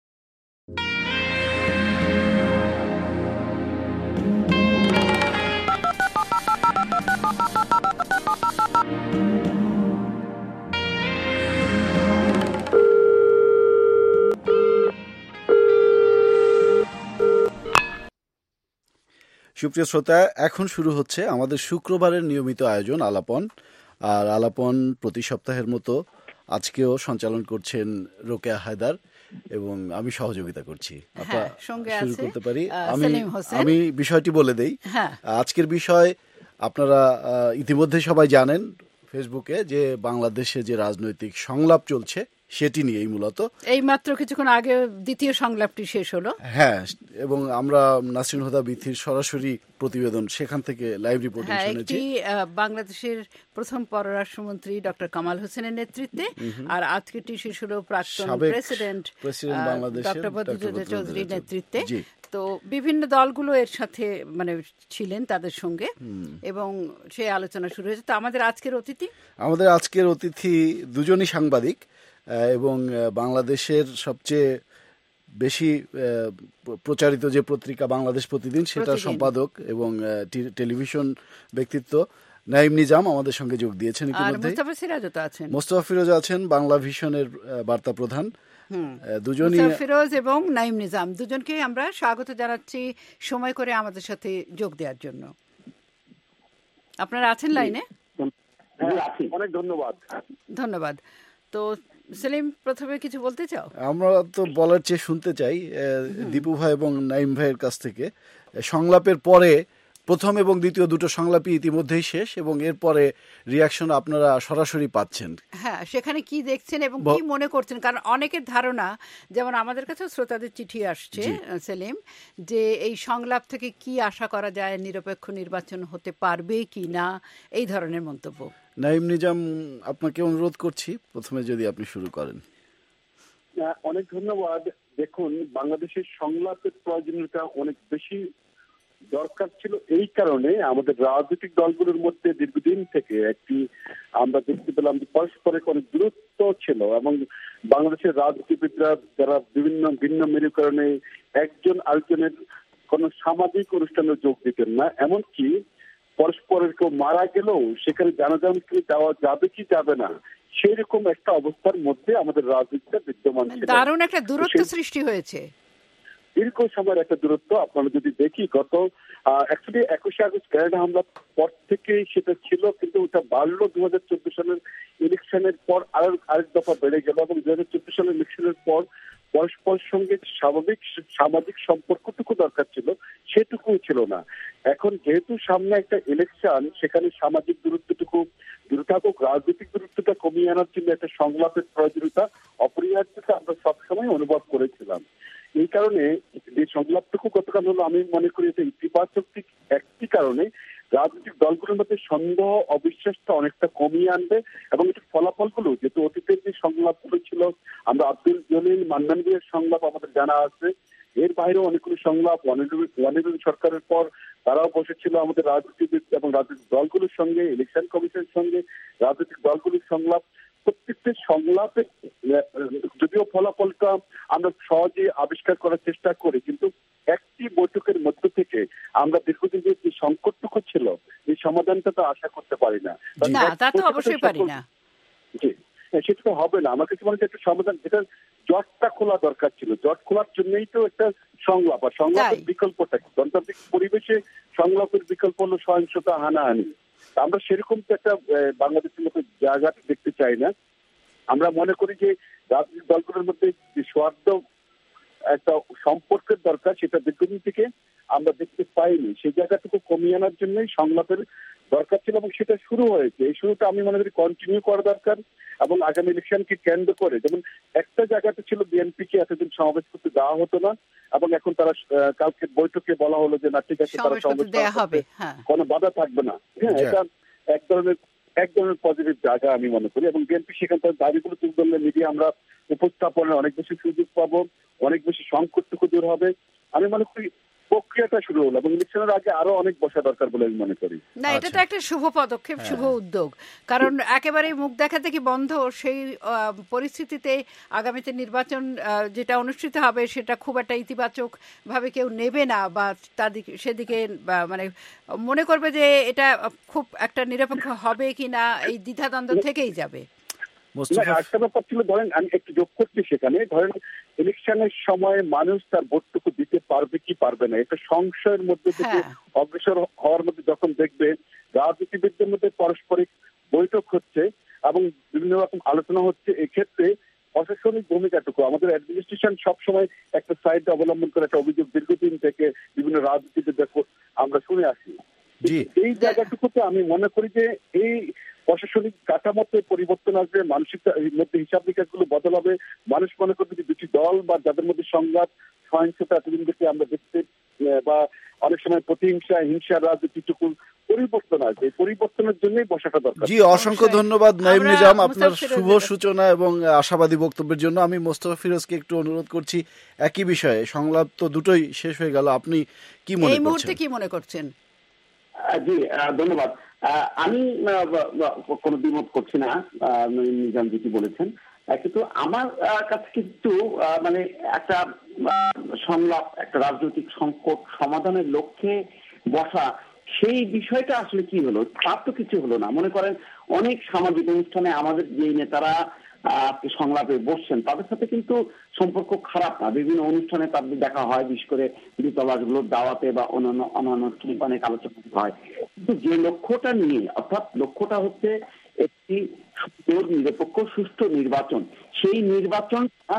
সুপ্রিয় শ্রোতা, এখন শুরু হচ্ছে আমাদের শুক্রবারের নিয়মিত আয়োজন আলাপন। আর আলাপন প্রতি সপ্তাহের মতো আজকেও সঞ্চালন করছেন রোকেয়া হায়দার এবং আমি সহযোগিতা করছি। হ্যাঁ, সঙ্গে শুরু আছে করতে পারি। আহ, আমি সেলিম হোসেন। আমি বিষয়টি বলে দেই। হ্যাঁ। আজকের বিষয় আপনারা আহ, ইতিমধ্যে সবাই জানেন ফেসবুকে যে বাংলাদেশে যে রাজনৈতিক সংলাপ চলছে সেটি নিয়েই মূলত। এই মাত্র কিছুক্ষণ আগে দ্বিতীয় সংলাপটি শেষ হলো। হ্যাঁ, এবং আমরা নাসরিন হুদা বিথির সরাসরি প্রতিবেদন সেখান থেকে লাইভ রিপোর্টিং হ্যাঁ, শুনেছি। একটি আহ, বাংলাদেশের প্রথম পররাষ্ট্রমন্ত্রী ডক্টর কামাল হোসেনের নেতৃত্বে, আর আজকেটি শেষ হলো প্রাক্তন সাবেক প্রেসিডেন্ট প্রেসিডেন্ট বাংলাদেশের ডক্টর বদরুদ্দোজা ডক্টর চৌধুরীর বদরুদ্দোজা নেতৃত্বে। জি। তো বিভিন্ন দলগুলো এর সাথে মানে ছিলেন তাদের সঙ্গে এবং সেই আলোচনা শুরু হয়েছে। তো আমাদের আজকের অতিথি আমাদের আজকের অতিথি দুজনই সাংবাদিক আহ, এবং আহ, বাংলাদেশের সবচেয়ে বেশি আহ, প্রচারিত যে পত্রিকা বাংলাদেশ প্রতিদিন সেটার প্রতিদিন। সম্পাদক এবং আহ, টি- টেলিভিশন ব্যক্তিত্ব নাইম নিজাম আমাদের সঙ্গে যোগ দিয়েছেন আর ইতিমধ্যে। মুস্তাফা সিরাজও তো আছেন। মোস্তফা ফিরোজ আছেন বাংলা ভিশনের আহ, বার্তা প্রধান। হুম। আহ, দুজনই মুস্তাফা ফিরোজ এবং নাইম নিজাম দুজনকে আমরা স্বাগত জানাচ্ছি সময় করে আমাদের সাথে যোগ দেওয়ার জন্য। আপনারা আছেন লাইনে? অনেক ধন্যবাদ। ধন্যবাদ। তো সেলিম, প্রথমে কিছু বলতে চাও? আমরা তো বলার চেয়ে শুনতে চাই আহ, দীপু ভাই এবং নাইম ভাইয়ের কাছ থেকে। সংলাপের পরে প্রথম এবং দ্বিতীয় দুটো সংলাপই ইতিমধ্যেই শেষ এবং এরপরে রিয়াকশন আপনারা সরাসরি পাচ্ছেন। হ্যাঁ, সেখানে কি দেখছেন এবং ব- কি মনে করছেন? কারণ অনেকের ধারণা, যেমন আমাদের কাছে শ্রোতাদের চিঠি আসছে জি। আহ, সেলিম, যে এই সংলাপ থেকে কি আশা করা যায়, নিরপেক্ষ নির্বাচন হতে পারবে কি না, এই ধরনের মন্তব্য। নাইম নিজাম, আপনাকে অনুরোধ করছি প্রথমে যদি আপনি শুরু করেন। আহ, অনেক ধন্যবাদ। দেখুন, বাংলাদেশের সংলাপের প্রয়োজনীয়তা অনেক বেশি দরকার ছিল এই কারণে আমাদের রাজনৈতিক দলগুলোর মধ্যে দীর্ঘদিন থেকে একটি আমরা দেখতে পেলাম যে পরস্পরের অনেক দূরত্ব ছিল এবং বাংলাদেশের রাজনীতিবিদরা যারা বিভিন্ন ভিন্ন মেরুকরণে একজন আরেকজনের কোন সামাজিক অনুষ্ঠানে যোগ দিতেন না, এমনকি পরস্পরের কেউ মারা গেলেও সেখানে জানাজানি যাওয়া যাবে কি যাবে না সেই রকম একটা অবস্থার মধ্যে আমাদের রাজনীতিটা বিদ্যমান ছিল। দারুণ একটা দূরত্ব সৃষ্টি হয়েছে, দীর্ঘ সময়ের একটা দূরত্ব। আপনারা যদি দেখি গত অ্যাকচুয়ালি একুশে আগস্ট গ্রেনেড হামলার পর থেকে সেটা ছিল, কিন্তু ওটা বাড়লো দু হাজার চোদ্দ সালের ইলেকশনের পর আরো আরেক দফা বেড়ে গেল এবং দু হাজার চোদ্দ সালের ইলেকশনের পর পরস্পরের সঙ্গে স্বাভাবিক সামাজিক সম্পর্কটুকু দরকার ছিল সেটুকুও ছিল না। এখন যেহেতু সামনে একটা ইলেকশন, সেখানে সামাজিক দূরত্বটুকু দূরে থাকুক, রাজনৈতিক দূরত্বটা কমিয়ে আনার জন্য একটা সংলাপের প্রয়োজনীয়তা অপরিহার্যতা আমরা সবসময় অনুভব করেছিলাম। এই কারণে যে সংলাপটুকু গতকাল হলো, আমি মনে করি এটা ইতিবাচক দিক একটি কারণে রাজনৈতিক দলগুলোর মধ্যে সন্দেহ অবিশ্বাসটা অনেকটা কমিয়ে আনবে এবং এটার ফলাফলগুলো, যেহেতু অতীতের যে সংলাপগুলো ছিল, আমরা আব্দুল জলিল মান্নানবীর সংলাপ আমাদের জানা আছে, এর বাইরেও অনেকগুলো সংলাপ ওয়ানিবুল সরকারের পর তারাও বসেছিল আমাদের রাজনীতিবিদ এবং রাজনৈতিক দলগুলোর সঙ্গে, ইলেকশন কমিশনের সঙ্গে রাজনৈতিক দলগুলোর সংলাপ। প্রত্যেকটি সংলাপে যদিও ফলাফলটা আমরা সহজে আবিষ্কার করার চেষ্টা করি, কিন্তু একটি বৈঠকের মধ্য থেকে আমরা দীর্ঘদিন যে সংকটটুকু ছিল এই সমাধানটা তো আশা করতে পারি না। না, তা তো অবশ্যই পারি না। জি, সেটা তো হবে না। আমার কাছে মনে হচ্ছে একটা সমাধান, যেটা জটটা খোলা দরকার ছিল। জট খোলার জন্যই তো একটা সংলাপ, আর সংলাপের বিকল্পটা গণতান্ত্রিক পরিবেশে সংলাপের বিকল্প হলো সহিংসতা, হানাহানি। আমরা সেরকম তো একটা বাংলাদেশের মতো জায়গাটা দেখতে চাই না। আমরা মনে করি যে রাজনৈতিক দলগুলোর মধ্যে যে স্বার্থ একটা সম্পর্কের দরকার সেটা দীর্ঘদিন থেকে আমরা দেখতে পাইনি। সেই জায়গাটুকু কমিয়ে আনার জন্যই সংলাপের দরকার ছিল এবং সেটা শুরু হয়েছে। এই শুরুটা আমি মনে করি কন্টিনিউ করা দরকার এবং আগামী ইলেকশনকে কেন্দ্র করে, যেমন একটা জায়গাতে ছিল বিএনপিকে এতদিন সমাবেশ করতে দেওয়া হতো না এবং এখন তারা কালকে বৈঠকে বলা হলো যে না ঠিক আছে তারা সমাবেশ হবে, কোনো বাধা থাকবে না। হ্যাঁ, এটা এক ধরনের এক ধরনের পজিটিভ জায়গা আমি মনে করি এবং বিএনপি সেখান থেকে দাবিগুলো তুলে ধরলে মিডিয়া আমরা উপস্থাপনের অনেক বেশি সুযোগ পাবো, অনেক বেশি সংকটটুকু দূর হবে। আমি মনে করি প্রক্রিয়াটা শুরু হলো এবং ইলেকশনের আগে আরো অনেক বসা দরকার বলে আমি মনে করি। না, এটা তো একটা শুভ পদক্ষেপ, শুভ উদ্যোগ, কারণ একেবারেই মুখ দেখা দেখি বন্ধ সেই পরিস্থিতিতে আগামীতে নির্বাচন যেটা অনুষ্ঠিত হবে সেটা খুব একটা ইতিবাচক ভাবে কেউ নেবে না বা তার দিকে সেদিকে মানে মনে করবে যে এটা খুব একটা নিরপেক্ষ হবে কিনা এই দ্বিধাদ্বন্দ্ব থেকেই যাবে। একটা ব্যাপার ছিল, ধরেন আমি একটু যোগ করছি সেখানে, ধরেন ইলেকশনের সময় মানুষ তার ভোটটুকু দিতে পারবে কি পারবে না এটা সংশয়ের মধ্যে থেকে অগ্রসর হওয়ার মধ্যে যখন দেখবে রাজনীতিবিদদের মধ্যে পারস্পরিক বৈঠক হচ্ছে এবং বিভিন্ন রকম আলোচনা হচ্ছে, এক্ষেত্রে প্রশাসনিক ভূমিকাটুকু আমাদের অ্যাডমিনিস্ট্রেশন সবসময় একটা সাইড অবলম্বন করে একটা অভিযোগ দীর্ঘদিন থেকে বিভিন্ন রাজনীতিবিদদের আমরা শুনে আসি। এই জায়গাটুকুতে আমি মনে করি যে এই প্রশাসনিক কাঠামোতে পরিবর্তন আসবে, মানসিক মধ্যে হিসাব নিকাশ গুলো বদল হবে। মানুষ মনে করবে যে দুটি দল বা যাদের মধ্যে সংঘাত সহিংসতা এতদিন থেকে আমরা দেখতে বা অনেক সময় প্রতিহিংসা হিংসার রাজনীতিটুকু পরিবর্তন আসবে। এই পরিবর্তনের জন্যই বসাটা দরকার। জি, অসংখ্য ধন্যবাদ নাঈম নিজাম আপনার শুভ সূচনা এবং আশাবাদী বক্তব্যের জন্য। আমি মোস্তফা ফিরোজকে একটু অনুরোধ করছি একই বিষয়ে, সংলাপ তো দুটোই শেষ হয়ে গেল, আপনি কি মনে করছেন? এই মুহূর্তে কি মনে করছেন? জি ধন্যবাদ। আমি কোনো দ্বিমত করছি না নিজাম যেটি বলেছেন, কিন্তু আমার কাছে কিন্তু মানে একটা সংলাপ, একটা রাজনৈতিক সংকট সমাধানের লক্ষ্যে বসা, সেই বিষয়টা আসলে কি হলো? তার তো কিছু হলো না। মনে করেন অনেক সামাজিক অনুষ্ঠানে আমাদের যে নেতারা সংলাপে বসছেন তাদের সাথে কিন্তু সম্পর্ক খারাপ না, বিভিন্ন অনুষ্ঠানে তাদের দেখা হয়, বিশেষ করে দূতাবাসগুলোর দাওয়াতে বা অন্যান্য অনানুষ্ঠানিক অনেক আলোচনা হয়। কিন্তু যে লক্ষ্যটা নিয়ে, অর্থাৎ লক্ষ্যটা হচ্ছে একটি সুন্দর নিরপেক্ষ সুষ্ঠু নির্বাচন, সেই নির্বাচনটা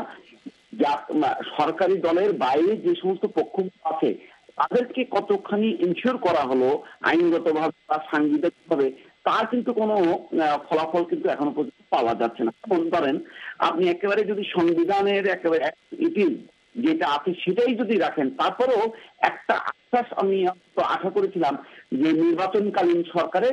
সরকারি দলের বাইরে যে সমস্ত পক্ষ আছে তাদেরকে কতখানি ইনশিওর করা হলো আইনগতভাবে বা সাংবিধানিকভাবে, তার কিন্তু কোনো ফলাফল কিন্তু এখনো পর্যন্ত পাওয়া যাচ্ছে না। মনে করেন আপনি একেবারে যদি সংবিধানের একেবারে ইটি যেটা আছে সেটাই যদি রাখেন, তারপরেও একটা আশ্বাস আমি আশা করেছিলাম যে নির্বাচনকালীন সরকারে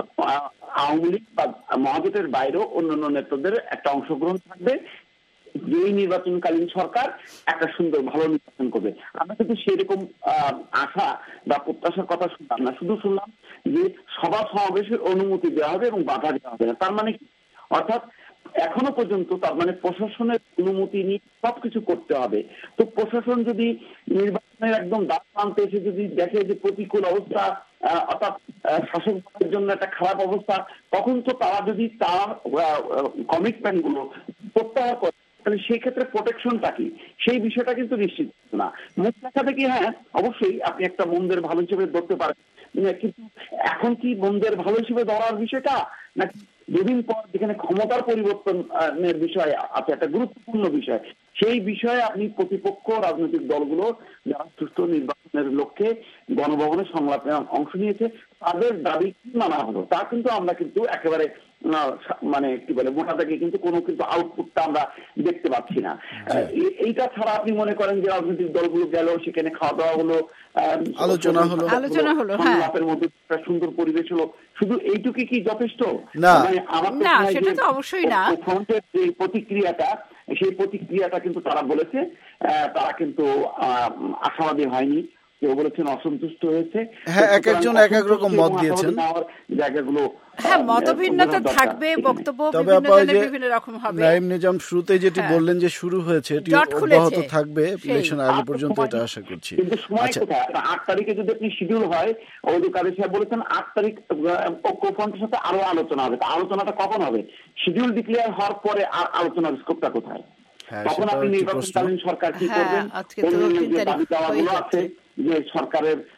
আওয়ামী লীগ বা মহাজোটের বাইরেও অন্যান্য নেতাদের একটা অংশগ্রহণ থাকবে, যেই নির্বাচনকালীন সরকার একটা সুন্দর ভালো নির্বাচন করবে। আমরা কিন্তু সেরকম আশা বা প্রত্যাশার কথা শুনলাম না, শুধু শুনলাম যে সভা সমাবেশের অনুমতি দেওয়া হবে এবং বাধা দেওয়া হবে না। তার মানে কি? অর্থাৎ এখনো পর্যন্ত তার মানে প্রশাসনের অনুমতি নিয়ে সবকিছু করতে হবে। তো প্রশাসন যদি নির্বাচনের একদম দাগ প্রান্তে এসে যদি দেখে যে প্রতিকূল অবস্থা, অর্থাৎ শাসক দলের জন্য একটা খারাপ অবস্থা, তখন তো তারা যদি তার কমিটমেন্ট গুলো প্রত্যাহার করে তাহলে সেই ক্ষেত্রে প্রোটেকশনটা কি, সেই বিষয়টা কিন্তু নিশ্চিত না। মুখ দেখা দেখি হ্যাঁ অবশ্যই আপনি একটা মন্দের ভালো হিসেবে ধরতে পারেন, কিন্তু এখন কি মন্দের ভালো হিসেবে ধরার বিষয়টা নাকি দুদিন পর যেখানে ক্ষমতার পরিবর্তনের বিষয় আছে, একটা গুরুত্বপূর্ণ বিষয়, সেই বিষয়ে আপনি প্রতিপক্ষ রাজনৈতিক দলগুলো যারা সুষ্ঠু নির্বাচনের লক্ষ্যে গণভবনে সংলাপে অংশ নিয়েছে তাদের দাবি কি মানা হলো, তা কিন্তু আমরা কিন্তু একেবারে মানে কি বলে মোটা থেকে কিন্তু কোনো কিন্তু আউটপুটটা আমরা দেখতে পাচ্ছি না। এইটা ছাড়া আপনি মনে করেন যে রাজনৈতিক দলগুলো গেল, সেখানে খাওয়া দাওয়া হলো, আলোচনা হলো, আলোচনা হলো, সংলাপের মধ্যে একটা সুন্দর পরিবেশ হলো, শুধু এইটুকু কি যথেষ্ট? মানে আমার সেটা তো অবশ্যই না। ফ্রন্টের যে প্রতিক্রিয়াটা, সেই প্রতিক্রিয়াটা কিন্তু তারা বলেছে তারা কিন্তু আশাবাদী হয়নি, কেউ বলেছেন অসন্তুষ্ট হয়েছে। হ্যাঁ, এক একজন এক এক রকম মত দিয়েছেন, জায়গাগুলো হ্যাঁ মতভিন্নতা থাকবে, বক্তব্য বিভিন্ন রকম হবে। নাঈম নিজাম শুরুতে যেটি বললেন যে শুরু হয়েছে এটি অব্যাহত থাকবে ইলেকশন আগে পর্যন্ত, এটা আশা করছি। কিন্তু সময় কোথায়? আট তারিখে যদি আপনি শিডিউল হয়, ওদের কাদের সাহেব বলেছেন আট তারিখ ঐক্যফ্রন্টের সাথে আরো আলোচনা হবে, আলোচনাটা কখন হবে? শিডিউল ডিক্লেয়ার হওয়ার পরে আর আলোচনার স্কোপটা কোথায়? তখন আপনি নির্বাচনকালীন সরকার কি করবেন? যে দাবি দাওয়াগুলো আছে যে সরকারের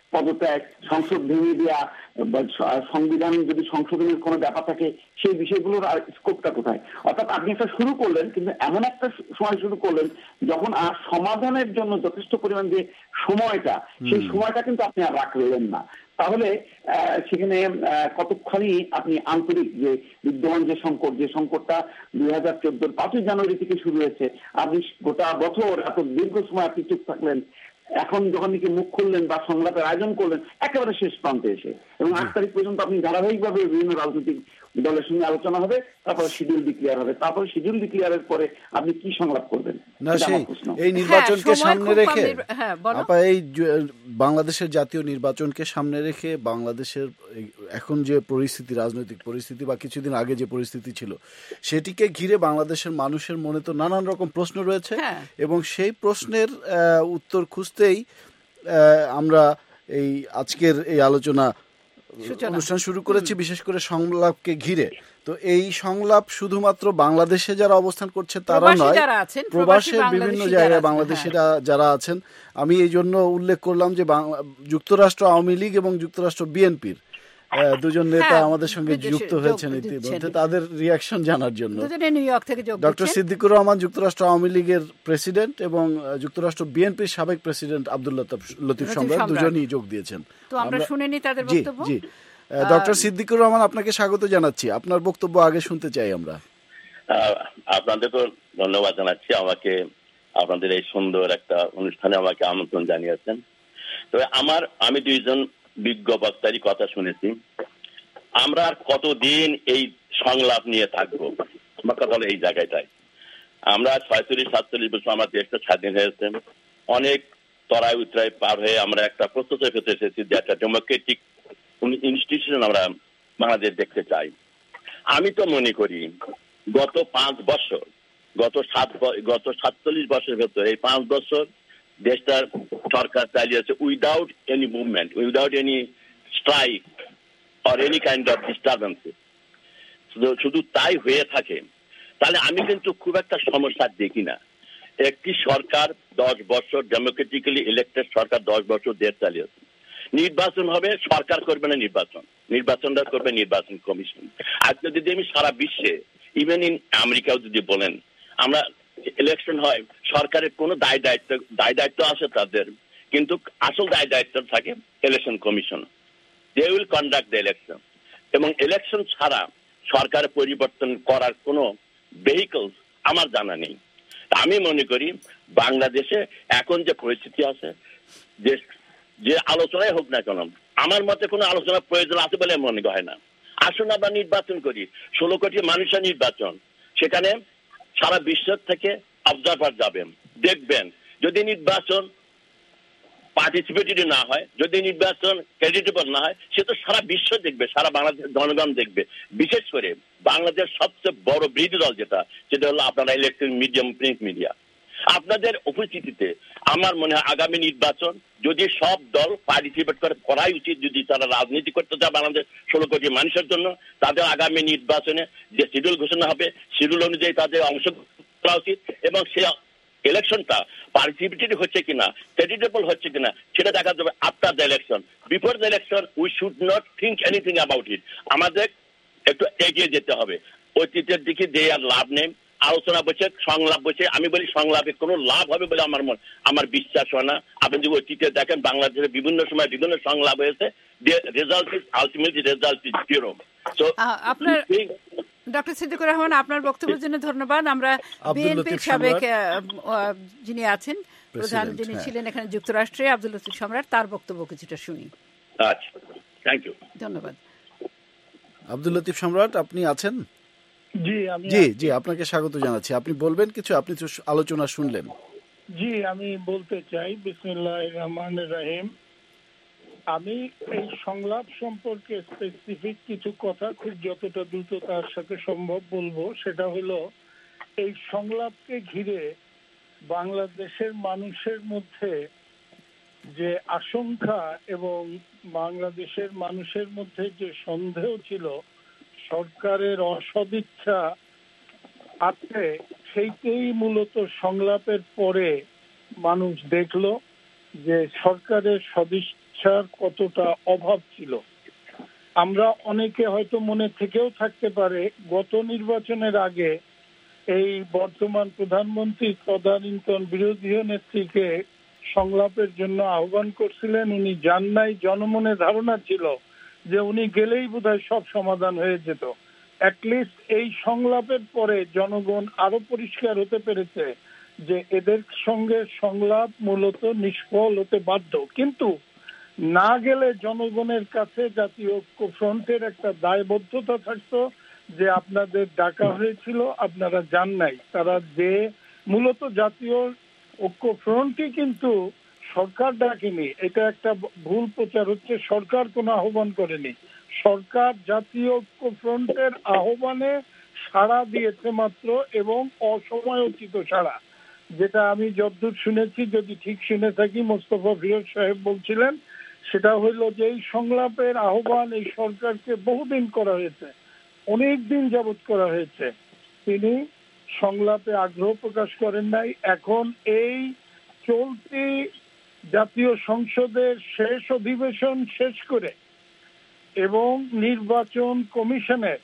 পদত্যাগ, সংসদ ভেঙে দেওয়া, সংবিধান যদি সংশোধনের কোনো ব্যাপার থাকে সেই বিষয়গুলোর আর স্কোপটা কোথায়? অর্থাৎ আপনি একটা শুরু করলেন, কিন্তু এমন একটা সময় শুরু করলেন যখন আর সমাধানের জন্য যথেষ্ট পরিমাণ যে সময়টা, সেই সময়টা কিন্তু আপনি আর রাখলেন না। তাহলে সেখানে কতক্ষণই আপনি আন্তরিক যে বিদ্যমান যে সংকট, যে সংকটটা দুই হাজার চোদ্দোর পাঁচই জানুয়ারি থেকে শুরু হয়েছে, আপনি গোটা বছর এত দীর্ঘ সময় আপনি চুপ থাকলেন, এখন যখন নাকি মুখ খুললেন বা সংলাপের আয়োজন করলেন একেবারে শেষ প্রান্তে এসে, এবং আট তারিখ পর্যন্ত আপনি ধারাবাহিকভাবে বিভিন্ন রাজনৈতিক দলের সঙ্গে আলোচনা হবে, তারপরে শিডিউল ডিক্লেয়ার হবে, তারপরে শিডিউল ডিক্লেয়ারের পরে আপনি কি সংলাপ করবেন? না, সেই এই নির্বাচনকে সামনে রেখে এই বাংলাদেশের জাতীয় নির্বাচনকে সামনে রেখে বাংলাদেশের এখন যে পরিস্থিতি, রাজনৈতিক পরিস্থিতি বা কিছুদিন আগে যে পরিস্থিতি ছিল, সেটিকে ঘিরে বাংলাদেশের মানুষের মনে তো নানান রকম প্রশ্ন রয়েছে, এবং সেই প্রশ্নের উত্তর খুঁজতেই আমরা এই আজকের এই আলোচনা অনুষ্ঠান শুরু করেছি, বিশেষ করে সংলাপকে ঘিরে। তো এই সংলাপ শুধুমাত্র বাংলাদেশে যারা অবস্থান করছে তারা নয়, প্রবাসের বিভিন্ন জায়গায় বাংলাদেশিরা যারা আছেন। আমি এই জন্য উল্লেখ করলাম যে যুক্তরাষ্ট্র আওয়ামী লীগ এবং যুক্তরাষ্ট্র বিএনপির দুজন নেতা আমাদের সঙ্গে যুক্ত হয়েছেন ইতিমধ্যে, তাদের রিয়াকশন জানার জন্য। ডক্টর সিদ্দিকুর রহমান যুক্তরাষ্ট্র আওয়ামী লীগের প্রেসিডেন্ট এবং যুক্তরাষ্ট্র বিএনপির সাবেক প্রেসিডেন্ট আব্দুল লতিফ সম্রাট দুজনই যোগ দিয়েছেন। তো আমরা শুনে নিই তাদের বক্তব্য। জি, ডক্টর সিদ্দিকুর রহমান, আপনাকে স্বাগত জানাচ্ছি। আপনার বক্তব্য আগে শুনতে চাই আমরা। আপনাদের তো ধন্যবাদ জানাচ্ছি, আমাকে আপনাদের এই সুন্দর একটা অনুষ্ঠানে আমাকে আমন্ত্রণ জানিয়েছেন। তবে আমার আমি দুইজন বিজ্ঞ বক্তারই কথা শুনেছি। আমরা আর কতদিন এই সংলাপ নিয়ে থাকবো? আমার কথা হলো এই জায়গাটায় আমরা ছয়চল্লিশ সাতচল্লিশ বছর আমার দেশটা স্বাধীন হয়েছে, অনেক তরাই উতরাই পার হয়ে আমরা একটা প্রস্তুতি হতে এসেছি যে একটা ডেমোক্রেটিক ইনস্টিটিউশন আমরা বাংলাদেশ দেখতে চাই। আমি তো মনে করি গত পাঁচ বছর গত সাত গত সাতচল্লিশ বছরের ভেতর এই পাঁচ বছর দেশটার সরকার চালিয়েছে without any movement, without any strike or any kind of disturbance. শুধু তাই হয়ে থাকে, তাহলে আমি কিন্তু খুব একটা সমস্যা দেখি না। একটি সরকার দশ বছর ডেমোক্রেটিক্যালি ইলেক্টেড সরকার দশ বছর দেশ চালিয়েছে, নির্বাচন হবে, সরকার করবে না নির্বাচন, নির্বাচনটা করবে নির্বাচন কমিশন। আজকে যদি আমি সারা বিশ্বে ইভেন ইন আমেরিকাও যদি বলেন আমরা ইলেকশন হয়, সরকারের কোনো দায় দায়িত্ব দায় দায়িত্ব আছে তাদের, কিন্তু আসল দায় দায়িত্ব থাকে election commission. They will conduct the election, এবং ইলেকশন ছাড়া সরকার পরিবর্তন করার কোনো ভেহিকলস আমার জানা নেই। আমি মনে করি বাংলাদেশে এখন যে পরিস্থিতি আছে, যে যে আলোচনাই হোক না কেন, আমার মতে কোনো আলোচনার প্রয়োজন আছে বলে মনে হয় না। আসুন আমরা নির্বাচন করি, ষোলো কোটি মানুষের নির্বাচন, সেখানে সারা বিশ্ব থেকে অবজারভার যাবেন, দেখবেন যদি নির্বাচন পার্টিসিপেটরি না হয়, যদি নির্বাচন ক্রেডিটেবল না হয়, সে তো সারা বিশ্ব দেখবে, সারা বাংলাদেশের জনগণ দেখবে। বিশেষ করে বাংলাদেশ সবচেয়ে বড় বিরোধী দল যেটা, সেটা হলো আপনারা ইলেকট্রনিক মিডিয়াম, প্রিন্ট মিডিয়া। আপনাদের উপস্থিতিতে আমার মনে হয় আগামী নির্বাচন যদি সব দল পার্টিসিপেট করে, করাই উচিত। যদি তারা রাজনীতি করতে চায় বাংলাদেশ ষোলো কোটি মানুষের জন্য, তাদের আগামী নির্বাচনে যে শিডিউল ঘোষণা হবে, শিডিউল অনুযায়ী তাদের অংশগ্রহণ করা উচিত, এবং সে ইলেকশনটা পার্টিসিপেটরি হচ্ছে কিনা, ক্রেডিটেবল হচ্ছে কিনা, সেটা দেখা যাবে after the election. Before the election we should not think anything about it. আমাদের একটু এগিয়ে যেতে হবে, অতীতের দিকে দিয়ে আর লাভ নেই। আলোচনা বসে, সংলাপ বসে, আমি বলি সংলাপে কোনো লাভ হবে বলে আমার মন আমার বিশ্বাস হয় না। আপনি যদি অতীতে দেখেন বাংলাদেশের বিভিন্ন সময় বিভিন্ন সংলাপ হয়েছে, result is ultimately result is zero. So আপনার ডক্টর সিদ্দিকুর রহমান, আপনার বক্তব্যের জন্য ধন্যবাদ। আমরা বিএনপির সাবেক যিনি আছেন প্রধান, যিনি ছিলেন এখানে যুক্তরাষ্ট্রে, আব্দুল লতিফ সম্রাট, তার বক্তব্য কিছুটা শুনি। আচ্ছা, থ্যাংক ইউ, ধন্যবাদ। আব্দুল লতিফ সম্রাট, আপনি আছেন? জি জি জি আপনাকে স্বাগত জানাচ্ছি। আপনি বলবেন কিছু? আপনি তো আলোচনা শুনলেন। জি, আমি বলতে চাই বিসমিল্লাহির রহমানির রহিম। আমি এই সংলাপ সম্পর্কে স্পেসিফিক কিছু কথা খুব যতটা দ্রুত তার সাথে সম্ভব বলবো। সেটা হলো এই সংলাপকে ঘিরে বাংলাদেশের মানুষের মধ্যে যে আশঙ্কা এবং বাংলাদেশের মানুষের মধ্যে যে সন্দেহ ছিল সরকারের অসদিচ্ছা আছে, সেইটাই মূলত সংলাপের পরে মানুষ দেখলো যে সরকারের ইচ্ছার কতটা অভাব ছিল। আমরা অনেকে হয়তো মনে থেকেও থাকতে পারে গত নির্বাচনের আগে এই বর্তমান প্রধানমন্ত্রী তদানীন্তন বিরোধী নেত্রীকে সংলাপের জন্য আহ্বান করছিলেন, উনি যান নাই। জনমনে ধারণা ছিল যে উনি গেলেই বোধহয় সব সমাধান হয়ে যেত। অ্যাটলিস্ট এই সংলাপের পরে জনগণ আরো পরিষ্কার হতে পেরেছে যে এদের সঙ্গে সংলাপ মূলত নিষ্ফল হতে বাধ্য। কিন্তু না গেলে জনগণের কাছে জাতীয় ঐক্য ফ্রন্টের একটা দায়বদ্ধতা থাকতো যে আপনাদের ডাকা হয়েছিল, আপনারা যান নাই। তারা যে মূলত জাতীয় ঐক্য ফ্রন্টই কিন্তু সরকার ডাকেনি, এটা একটা ভুল প্রচার হচ্ছে। সরকার কোনো আহ্বান করেনি, সরকার জাতীয় ঐক্য ফ্রন্টের আহ্বানে সাড়া দিয়েছে মাত্র, এবং অসময়োচিত সাড়া। যেটা আমি যতদূর শুনেছি, যদি ঠিক শুনে থাকি, মোস্তফা ফিরোজ সাহেব বলছিলেন, সেটা হইল যে এই সংলাপের আহ্বান এই সরকারকে বহুদিন করা হয়েছে, অনেক দিন যাবৎ করা হয়েছে। তিনি সংলাপে আগ্রহ প্রকাশ করেন নাই। এখন এই চলতি জাতীয় সংসদের শেষ অধিবেশন শেষ করে এবং নির্বাচন কমিশনের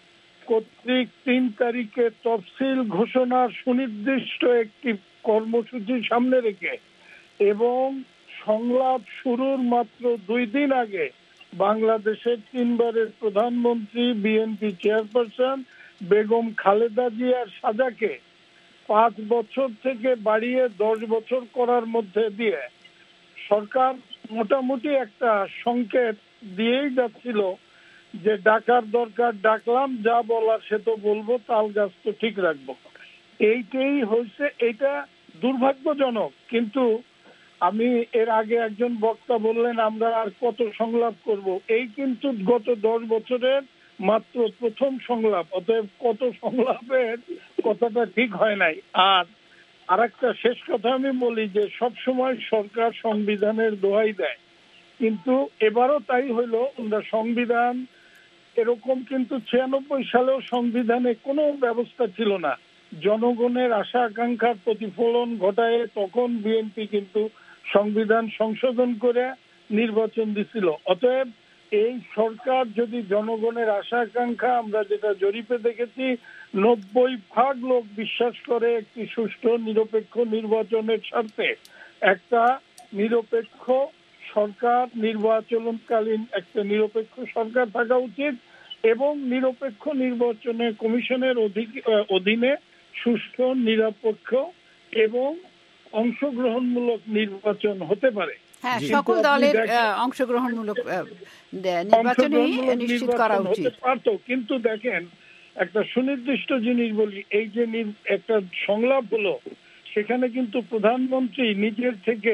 কর্তৃক তিন তারিখে তফসিল ঘোষণার সুনির্দিষ্ট একটি কর্মসূচি সামনে রেখে এবং সংলাপ শুরুর মাত্র দুই দিন আগে বাংলাদেশের তিনবারের প্রধানমন্ত্রী বিএনপি চেয়ারপারসন বেগম খালেদা জিয়ার সাজাকে পাঁচ বছর থেকে বাড়িয়ে দশ বছর করার মধ্যে দিয়ে সরকার মোটামুটি একটা সংকেত দিয়েই যাচ্ছিল যে ডাকার দরকার ডাকলাম, যা বলার সে তো বলবো, তাল গাছ তো ঠিক রাখবো। এইটাই হয়েছে। এটা দুর্ভাগ্যজনক। কিন্তু আমি এর আগে একজন বক্তা বললেন আমরা আর কত সংলাপ করব, এই কিন্তু গত দশ বছরের মাত্র প্রথম সংলাপ। অতএব কত সংলাপের কথাটা ঠিক হয় নাই। আর আর একটা শেষ কথা আমি বলি যে সব সময় সরকার সংবিধানের দোহাই দেয়, কিন্তু এবারও তাই হইলো। আমরা সংবিধান এরকম কিন্তু ছিয়ানব্বই সালেও সংবিধানে কোনো ব্যবস্থা ছিল না জনগণের আশা আকাঙ্ক্ষার প্রতিফলন ঘটায়। তখন বিএনপি কিন্তু সংবিধান সংশোধন করে নির্বাচন দিছিল। অতএব এই সরকার যদি জনগণের আশা আকাঙ্ক্ষা, আমরা যেটা জরিপে দেখেছি, নব্বই ভাগ লোক বিশ্বাস করে একটি সুষ্ঠু নিরপেক্ষ নির্বাচনের স্বার্থে একটা নিরপেক্ষ সরকার, নির্বাচনকালীন একটা নিরপেক্ষ সরকার থাকা উচিত এবং নিরপেক্ষ নির্বাচনে কমিশনের অধীনে সুষ্ঠু, নিরপেক্ষ এবং অংশগ্রহণমূলক নির্বাচন হতে পারে। হ্যাঁ, সকল দলের অংশগ্রহণমূলক নির্বাচনে নিশ্চিত করা উচিত। কিন্তু দেখেন, একটা সুনির্দিষ্ট জিনিস বলি, এই যে একটা সংলাপ হলো, সেখানে কিন্তু প্রধানমন্ত্রী নিজের থেকে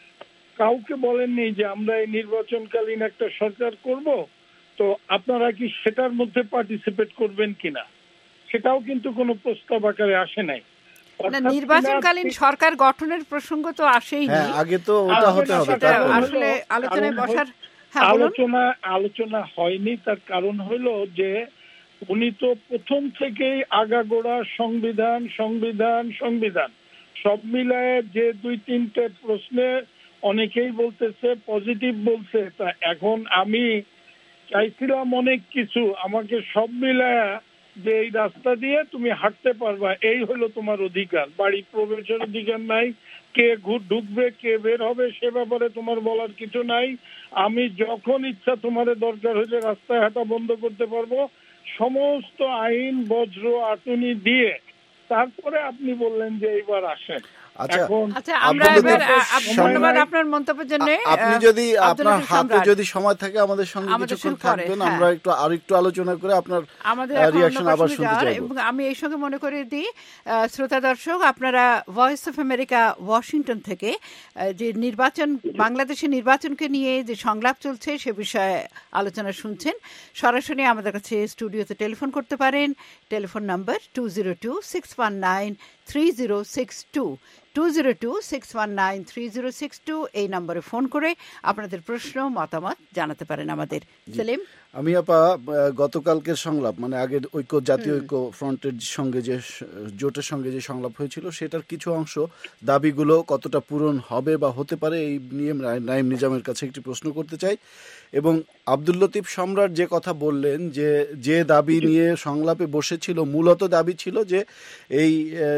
কাউকে বলেননি যে আমরা এই নির্বাচনকালীন একটা সরকার করব, তো আপনারা কি সেটার মধ্যে পার্টিসিপেট করবেন কিনা, সেটাও কিন্তু কোনো প্রস্তাব আকারে আসে নাই। নির্বাচনকালীন সরকার গঠনের প্রসঙ্গ তো আসেইনি, আগে তো ওটা হতে হবে। আসলে আলোচনায় বসার আলোচনা আলোচনা হয়নি। তার কারণ হলো যে উনি তো প্রথম থেকেই আগাগোড়া সংবিধান সংবিধান সংবিধান সব মিলায়ে যে দুই তিনটে প্রশ্নে অনেকেই বলতেছে পজিটিভ বলছে। তা এখন আমি চাইছিলাম অনেক কিছু, আমাকে সব মিলায়া যে এই রাস্তা দিয়ে তুমি হাঁটতে পারবা, এই হলো তোমার অধিকার। বাড়ি প্রবেশের অধিকার নাই, কে ঘুর ঢুকবে কে বের হবে সে ব্যাপারে তোমার বলার কিছু নাই। আমি যখন ইচ্ছা তোমার দরকার হলে রাস্তায় হাঁটা বন্ধ করতে পারবো। সমস্ত আইন বজ্র আটুনি দিয়ে তারপরে আপনি বললেন যে এইবার আসেন। আচ্ছা, আমরা এবার ধন্যবাদ আপনার মন্তব্যের জন্য। আপনি যদি আপনার হাতে যদি সময় থাকে আমাদের সঙ্গে কিছুক্ষণ থাকবেন, আমরা একটু আর একটু আলোচনা করে আপনার রিঅ্যাকশন আবার শুনতে চাইব। এবং আমি এই সঙ্গে মনে করে দিই শ্রোতা দর্শক, আপনারা ভয়েস অফ আমেরিকা ওয়াশিংটন থেকে যে নির্বাচন, বাংলাদেশের নির্বাচনকে নিয়ে যে সংলাপ চলছে সে বিষয়ে আলোচনা শুনছেন। সরাসরি আমাদের কাছে স্টুডিওতে টেলিফোন করতে পারেন। Telephone number two zero two six one nine three zero six two. Two zero two six one nine three zero six two এই নম্বরে ফোন করে আপনাদের প্রশ্ন মতামত জানাতে পারেন আমাদের। সেলিম, আমি আপা গতকালকের সংলাপ মানে আগের ঐক্য জাতীয় ঐক্য ফ্রন্টের সঙ্গে যে জোটের সঙ্গে যে সংলাপ হয়েছিল সেটার কিছু অংশ দাবিগুলো কতটা পূরণ হবে বা হতে পারে এই নিয়ে নাইম নিজামের কাছে একটি প্রশ্ন করতে চাই। এবং আব্দুল লতিফ সম্রাট যে কথা বললেন যে যে দাবি নিয়ে সংলাপে বসেছিল মূলত দাবি ছিল যে এই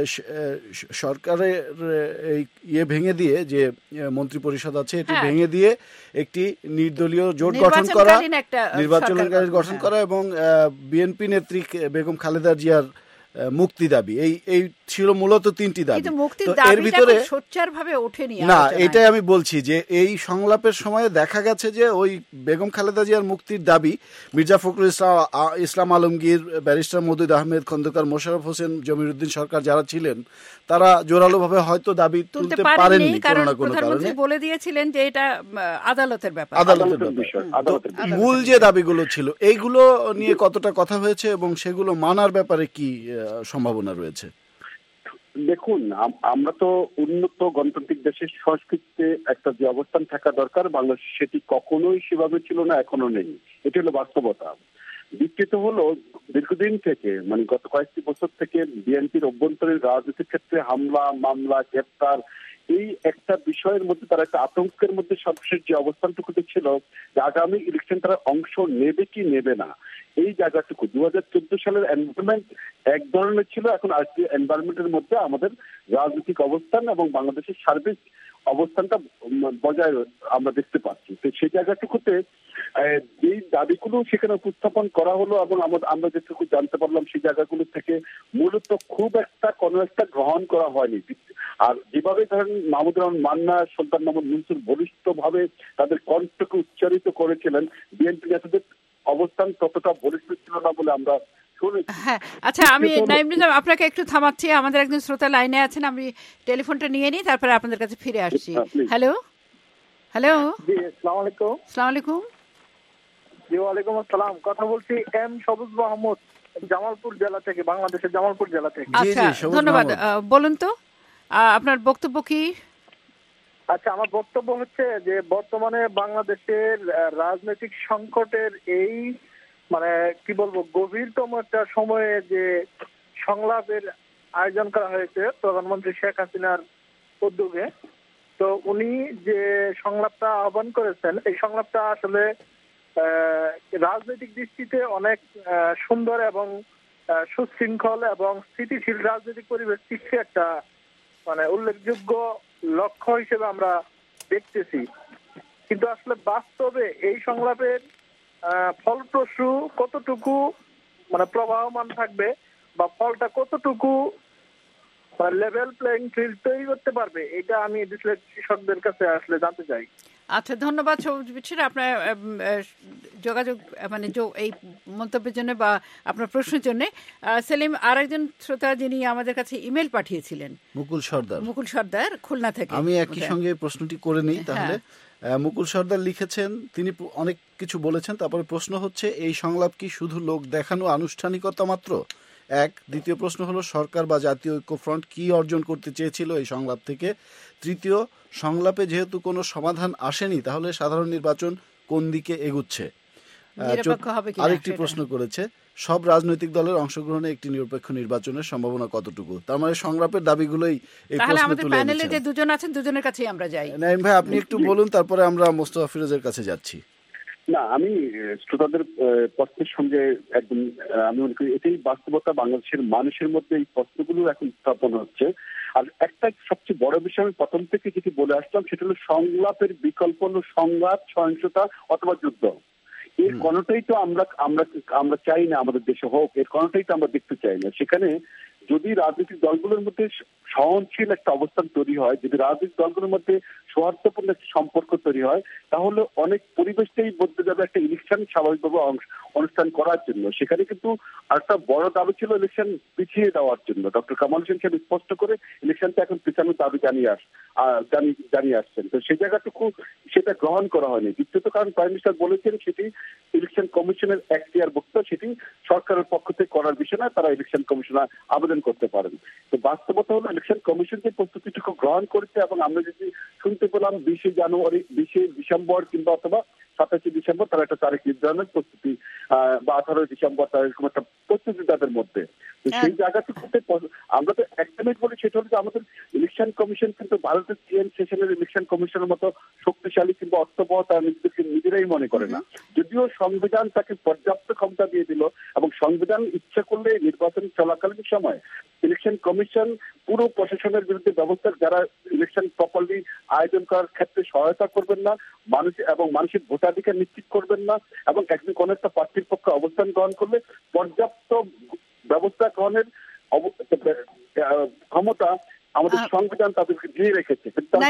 সরকারের এই ইয়ে ভেঙে দিয়ে যে মন্ত্রী পরিষদ আছে এটি ভেঙে দিয়ে একটি নির্দলীয় জোট গঠন করা, নির্বাচনকারী গঠন করা এবং বিএনপি নেত্রী বেগম খালেদা জিয়ার মুক্তি দাবি, এই এই ছিল মূলত তিনটি দাবি। তো এর ভিতরে না, এটাই আমি বলছি যে এই সংলাপের সময় দেখা গেছে যে ওই বেগম খালেদা জিয়ার মুক্তির দাবি মির্জা ফখরুল ইসলাম ইসলাম আলমগীর, ব্যারিস্টার মওদুদ আহমেদ খন্দকার, মোশাররফ হোসেন, জমিরুদ্দিন সরকার যারা ছিলেন তারা জোরালোভাবে হয়তো দাবি তুলতে পারেননি কোনো না কোনো কারণে, বলে দিয়েছিলেন যে এটা আদালতের ব্যাপার, আদালতের ব্যাপার। মূল যে দাবিগুলো ছিল এইগুলো নিয়ে কতটা কথা হয়েছে এবং সেগুলো মানার ব্যাপারে কি সম্ভাবনা রয়েছে? দেখুন, আমরা তো উন্নত গণতান্ত্রিক দেশের সংস্কৃতিতে একটা যে অবস্থান থাকা দরকার বাংলাদেশ সেটি কখনোই সেভাবে ছিল না, এখনো নেই, এটি হলো বাস্তবতা। দ্বিতীয়ত হলো দীর্ঘদিন থেকে মানে গত কয়েকটি বছর থেকে বিএনপির অভ্যন্তরীণ রাজনীতির ক্ষেত্রে হামলা মামলা গ্রেপ্তার এই একটা বিষয়ের মধ্যে তারা একটা আতঙ্কের মধ্যে সর্বশেষ যে অবস্থানটুকুতে ছিল যে আগামী ইলেকশন তারা অংশ নেবে কি নেবে না, এই জায়গাটুকু দু হাজার চোদ্দ সালের এনভায়রনমেন্ট এক ধরনের ছিল, এখন আজকে এনভায়রনমেন্টের মধ্যে আমাদের রাজনৈতিক অবস্থান এবং বাংলাদেশের সার্বিক অবস্থানটা বজায় আমরা দেখতে পাচ্ছি। তো সেই জায়গাটুকুতে এই দাবিগুলো সেখানে উপস্থাপন করা হলো এবং আমরা যেটুকু জানতে পারলাম সেই জায়গাগুলো থেকে মূলত খুব একটা কোনো একটা গ্রহণ করা হয়নি। আর যেভাবে ধরেন মাহমুদুর রহমান মান্না, সুলতান মাহমুদ মনসুর বলিষ্ঠ ভাবে তাদের কণ্ঠকে উচ্চারিত করেছিলেন, বিএনপি নেতাদের অবস্থান ততটা বলিষ্ঠ ছিল না বলে আমরা শুনেছি। হ্যাঁ, আচ্ছা, আমি নাইম নিজাম আপনাকে একটু থামাচ্ছি, আমাদের একজন শ্রোতা লাইনে আছেন, আমি টেলিফোনটা নিয়ে নিই তারপরে আপনাদের কাছে ফিরে আসছি। হ্যালো হ্যালো আসসালামু আলাইকুম। আসসালামু আলাইকুম। জি ওয়ালাইকুম আসসালাম। কথা বলছি এম সবুজ মাহমুদ, জামালপুর জেলা থেকে, বাংলাদেশের জামালপুর জেলা থেকে। আচ্ছা, ধন্যবাদ। বলুন তো আপনার বক্তব্য কি? আচ্ছা, আমার বক্তব্য হচ্ছে যে বর্তমানে বাংলাদেশের রাজনৈতিক সংকটের এই মানে কি বলবো গভীরতম একটা সময়ে যে সংলাপের আয়োজন করা হয়েছে প্রধানমন্ত্রী শেখ হাসিনার উদ্যোগে, তো উনি যে সংলাপটা আহ্বান করেছেন এই সংলাপটা আসলে রাজনৈতিক দৃষ্টিতে অনেক সুন্দর এবং সুশৃঙ্খল এবং স্থিতিশীল রাজনৈতিক পরিবেশ সৃষ্টি একটা মানে উল্লেখযোগ্য লক্ষ্য হিসেবে আমরা দেখতেছি। কিন্তু আসলে বাস্তবে এই সংলাপের ফলপ্রসূ কতটুকু মানে প্রবাহমান থাকবে বা ফলটা কতটুকু লেভেল প্লেইং ফিল্ড তৈরি করতে পারবে, এটা আমি বিশ্লেষকদের কাছে আসলে জানতে চাই। আচ্ছা, ধন্যবাদ সবুজ বিচ্ছির আপনার যোগাযোগ মানে এই মন্তব্যের জন্য বা আপনার প্রশ্নের জন্য। সেলিম, আর একজন শ্রোতা যিনি আমাদের কাছে ইমেল পাঠিয়েছিলেন, মুকুল সর্দার, মুকুল সর্দার খুলনা থেকে। আমি একই সঙ্গে প্রশ্নটি করে নিই তাহলে। মুকুল সর্দার লিখেছেন, তিনি অনেক কিছু বলেছেন, তারপরে প্রশ্ন হচ্ছে এই সংলাপ কি শুধু লোক দেখানো আনুষ্ঠানিকতা মাত্র? এক। দ্বিতীয় প্রশ্ন হলো সরকার বা জাতীয় ঐক্যফ্রন্ট কি অর্জন করতে চেয়েছিল এই সংলাপ থেকে? তৃতীয়, সংলাপে যেহেতু কোনো সমাধান আসেনি তাহলে সাধারণ নির্বাচন কোন দিকে এগুচ্ছে? আরেকটি প্রশ্ন করেছে, সব রাজনৈতিক দলের অংশগ্রহণে একটি নিরপেক্ষ নির্বাচনের সম্ভাবনা কতটুকু? তার মানে সংলাপের দাবিগুলোই এই প্রশ্ন তুলে এনেছেন। যে দুজন আছেন দুজনের কাছেই আমরা যাই। নাইম ভাই, আপনি একটু বলুন, তারপরে আমরা মোস্তফা ফিরোজের কাছে যাচ্ছি। না, আমি শ্রোতাদের প্রশ্নের সঙ্গে একদম আমি মনে করি এটাই বাস্তবতা, বাংলাদেশের মানুষের মধ্যে এই প্রশ্নগুলো এখন স্থাপন হচ্ছে। আর একটা সবচেয়ে বড় বিষয় আমি প্রথম থেকে যেটি বলে আসলাম সেটা হলো সংলাপের বিকল্প হলো সংঘাত, সহিংসতা অথবা যুদ্ধ। এর কোনোটাই তো আমরা আমরা আমরা চাই না আমাদের দেশে হোক, এর কোনোটাই তো আমরা দেখতে চাই না। সেখানে যদি রাজনৈতিক দলগুলোর মধ্যে সহনশীল একটা অবস্থান তৈরি হয়, যদি রাজনৈতিক দলগুলোর মধ্যে সৌহার্দ্যপূর্ণ একটা সম্পর্ক তৈরি হয়, তাহলে অনেক পরিবেশটাই বদলে যাবে, একটা ইলেকশন স্বাভাবিকভাবে অনুষ্ঠান করার জন্য। সেখানে কিন্তু একটা বড় দাবি ছিল ইলেকশন পিছিয়ে দেওয়ার জন্য। ডক্টর কামাল হোসেন সাহেব স্পষ্ট করে ইলেকশনটা এখন পিছানোর দাবি জানিয়ে আস জানিয়ে আসছেন। তো সেই জায়গাটুকু সেটা গ্রহণ করা হয়নি। দ্বিতীয়ত কারণ প্রাইম মিনিস্টার বলেছেন সেটি ইলেকশন কমিশনের এখতিয়ারভুক্ত, সেটি সরকারের পক্ষ থেকে করার বিষয় না, তারা ইলেকশন কমিশনে আবেদন করতে পারেন। তো বাস্তবতা হলো ইলেকশন কমিশন যে প্রস্তুতিটুকু গ্রহণ করেছে, এবং আমরা যদি শুনতে পেলাম বিশে জানুয়ারি বিশে ডিসেম্বর কিংবা অথবা সাতাশে ডিসেম্বর তারা একটা তারিখ নির্ধারণের প্রস্তুতি বা আঠারোই ডিসেম্বর তার এরকম একটা প্রস্তুতি তাদের মধ্যে। তো সেই জায়গাটুকুতে আমরা তো একদমই বলি সেটা হচ্ছে আমাদের ইলেকশন কমিশন কিন্তু ভারতের সিএম সেশনের ইলেকশন কমিশনের মতো শক্তিশালী কিংবা অর্থবহ তারা নিজেদেরকে নিজেরাই মনে করে না। যদিও সংবিধান তাকে পর্যাপ্ত ক্ষমতা দিয়ে দিল, এবং সংবিধান ইচ্ছা করলে নির্বাচন চলাকালীন সময় ইলেকশন কমিশন পুরো প্রশাসনের বিরুদ্ধে ব্যবস্থা, যারা ইলেকশন প্রপারলি আয়োজন করার ক্ষেত্রে সহায়তা করবেন না, মানুষ এবং মানুষের ভোটাধিকার নিশ্চিত করবেন না, এবং একদিন কোন একটা প্রার্থীর পক্ষে অবস্থান গ্রহণ করলে পর্যাপ্ত ব্যবস্থা গ্রহণের ক্ষমতা আমাদের সংবিধান তাদেরকে দিয়ে রেখেছে।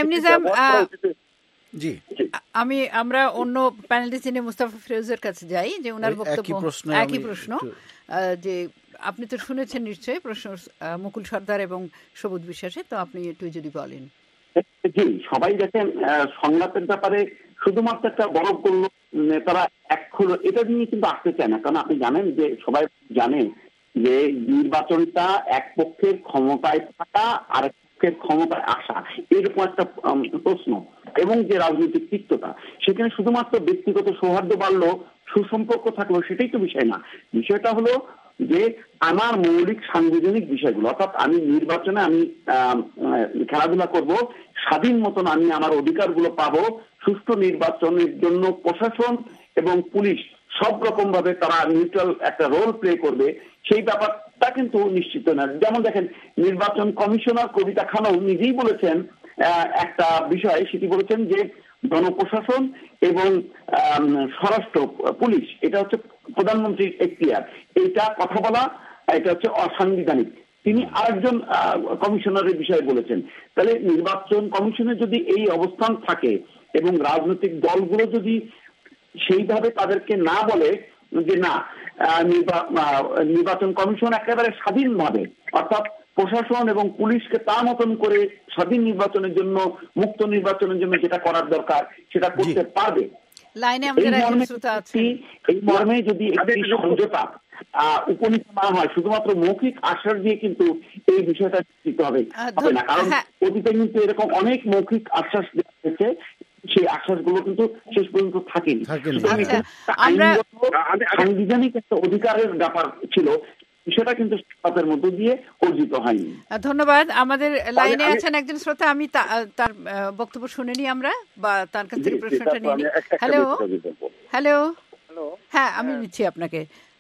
জি, আমি আমরা অন্য প্যানেলিস্ট মুস্তাফা ফিরোজের কাছে যাই, যে ওনার বক্তব্য একই প্রশ্ন, যে আপনি তো শুনেছেন নিশ্চয়ই প্রশ্ন মুকুল সর্দার এবং সবুজ বিশ্বাসের, তো আপনি একটু যদি বলেন। জি, সবাই দেখেন সংলাপের ব্যাপারে শুধুমাত্র একটা বরফ করলো নেতারা এক হলো এটা নিয়ে কিন্তু আসতে চায় না। কারণ আপনি জানেন যে সবাই জানেন যে নির্বাচনটা এক পক্ষের ক্ষমতায় থাকা আর এক পক্ষের ক্ষমতায় আসা, এরকম একটা প্রশ্ন, এবং যে রাজনৈতিক তিক্ততা, সেখানে শুধুমাত্র ব্যক্তিগত সৌহার্দ্য বাড়লো, সুসম্পর্ক থাকলো, সেটাই তো বিষয় না। বিষয়টা হলো যে আমার মৌলিক সাংবিধানিক বিষয়গুলো, অর্থাৎ আমি নির্বাচনে আমি খেলাধুলা করব, স্বাধীন মতন আমি আমার অধিকারগুলো পাবো, সুষ্ঠু নির্বাচনের জন্য প্রশাসন এবং পুলিশ সব রকম ভাবে তারা নিউট্রাল একটা রোল প্লে করবে, সেই ব্যাপারটা কিন্তু নিশ্চিত না। যেমন দেখেন নির্বাচন কমিশনার কবিতা খানম নিজেই বলেছেন একটা বিষয়, সেটি বলেছেন যে জনপ্রশাসন এবং স্বরাষ্ট্র পুলিশ এটা হচ্ছে প্রধানমন্ত্রীর এখতিয়ার, এটা কথা বলা এটা হচ্ছে অসাংবিধানিক। তিনি আরেকজন কমিশনারের বিষয়ে বলেছেন। তাহলে নির্বাচন কমিশনের যদি এই অবস্থান থাকে এবং রাজনৈতিক দলগুলো যদি সেইভাবে তাদেরকে না বলে যে না নির্বাচন কমিশন একেবারে স্বাধীনভাবে, অর্থাৎ প্রশাসন এবং পুলিশকে তার মতন করে স্বাধীন নির্বাচনের জন্য, মুক্ত নির্বাচনের জন্য যেটা করার দরকার সেটা করতে পারবে, এই মর্মে যদি একটি সমঝোতা উপনীত না হয়, শুধুমাত্র মৌখিক আশ্বাস দিয়ে কিন্তু এই বিষয়টা দিতে হবে হবে না। কারণ অতীতে কিন্তু এরকম অনেক মৌখিক আশ্বাস দেওয়া হয়েছে, সেই আশ্বাসগুলো কিন্তু শেষ পর্যন্ত থাকেনি। সাংবিধানিক একটা অধিকারের ব্যাপার ছিল, সেটা কিন্তু তাদের মধ্য দিয়ে অর্জিত হয়নি। ধন্যবাদ। আমাদের লাইনে আছেন একজন শ্রোতা, আমি তার বক্তব্য শুনিনি আমরা, বা তার কাছ থেকে প্রশ্নটা নিয়ে নিই। হ্যালো হ্যালো হ্যাঁ, আমি নিচ্ছি আপনাকে।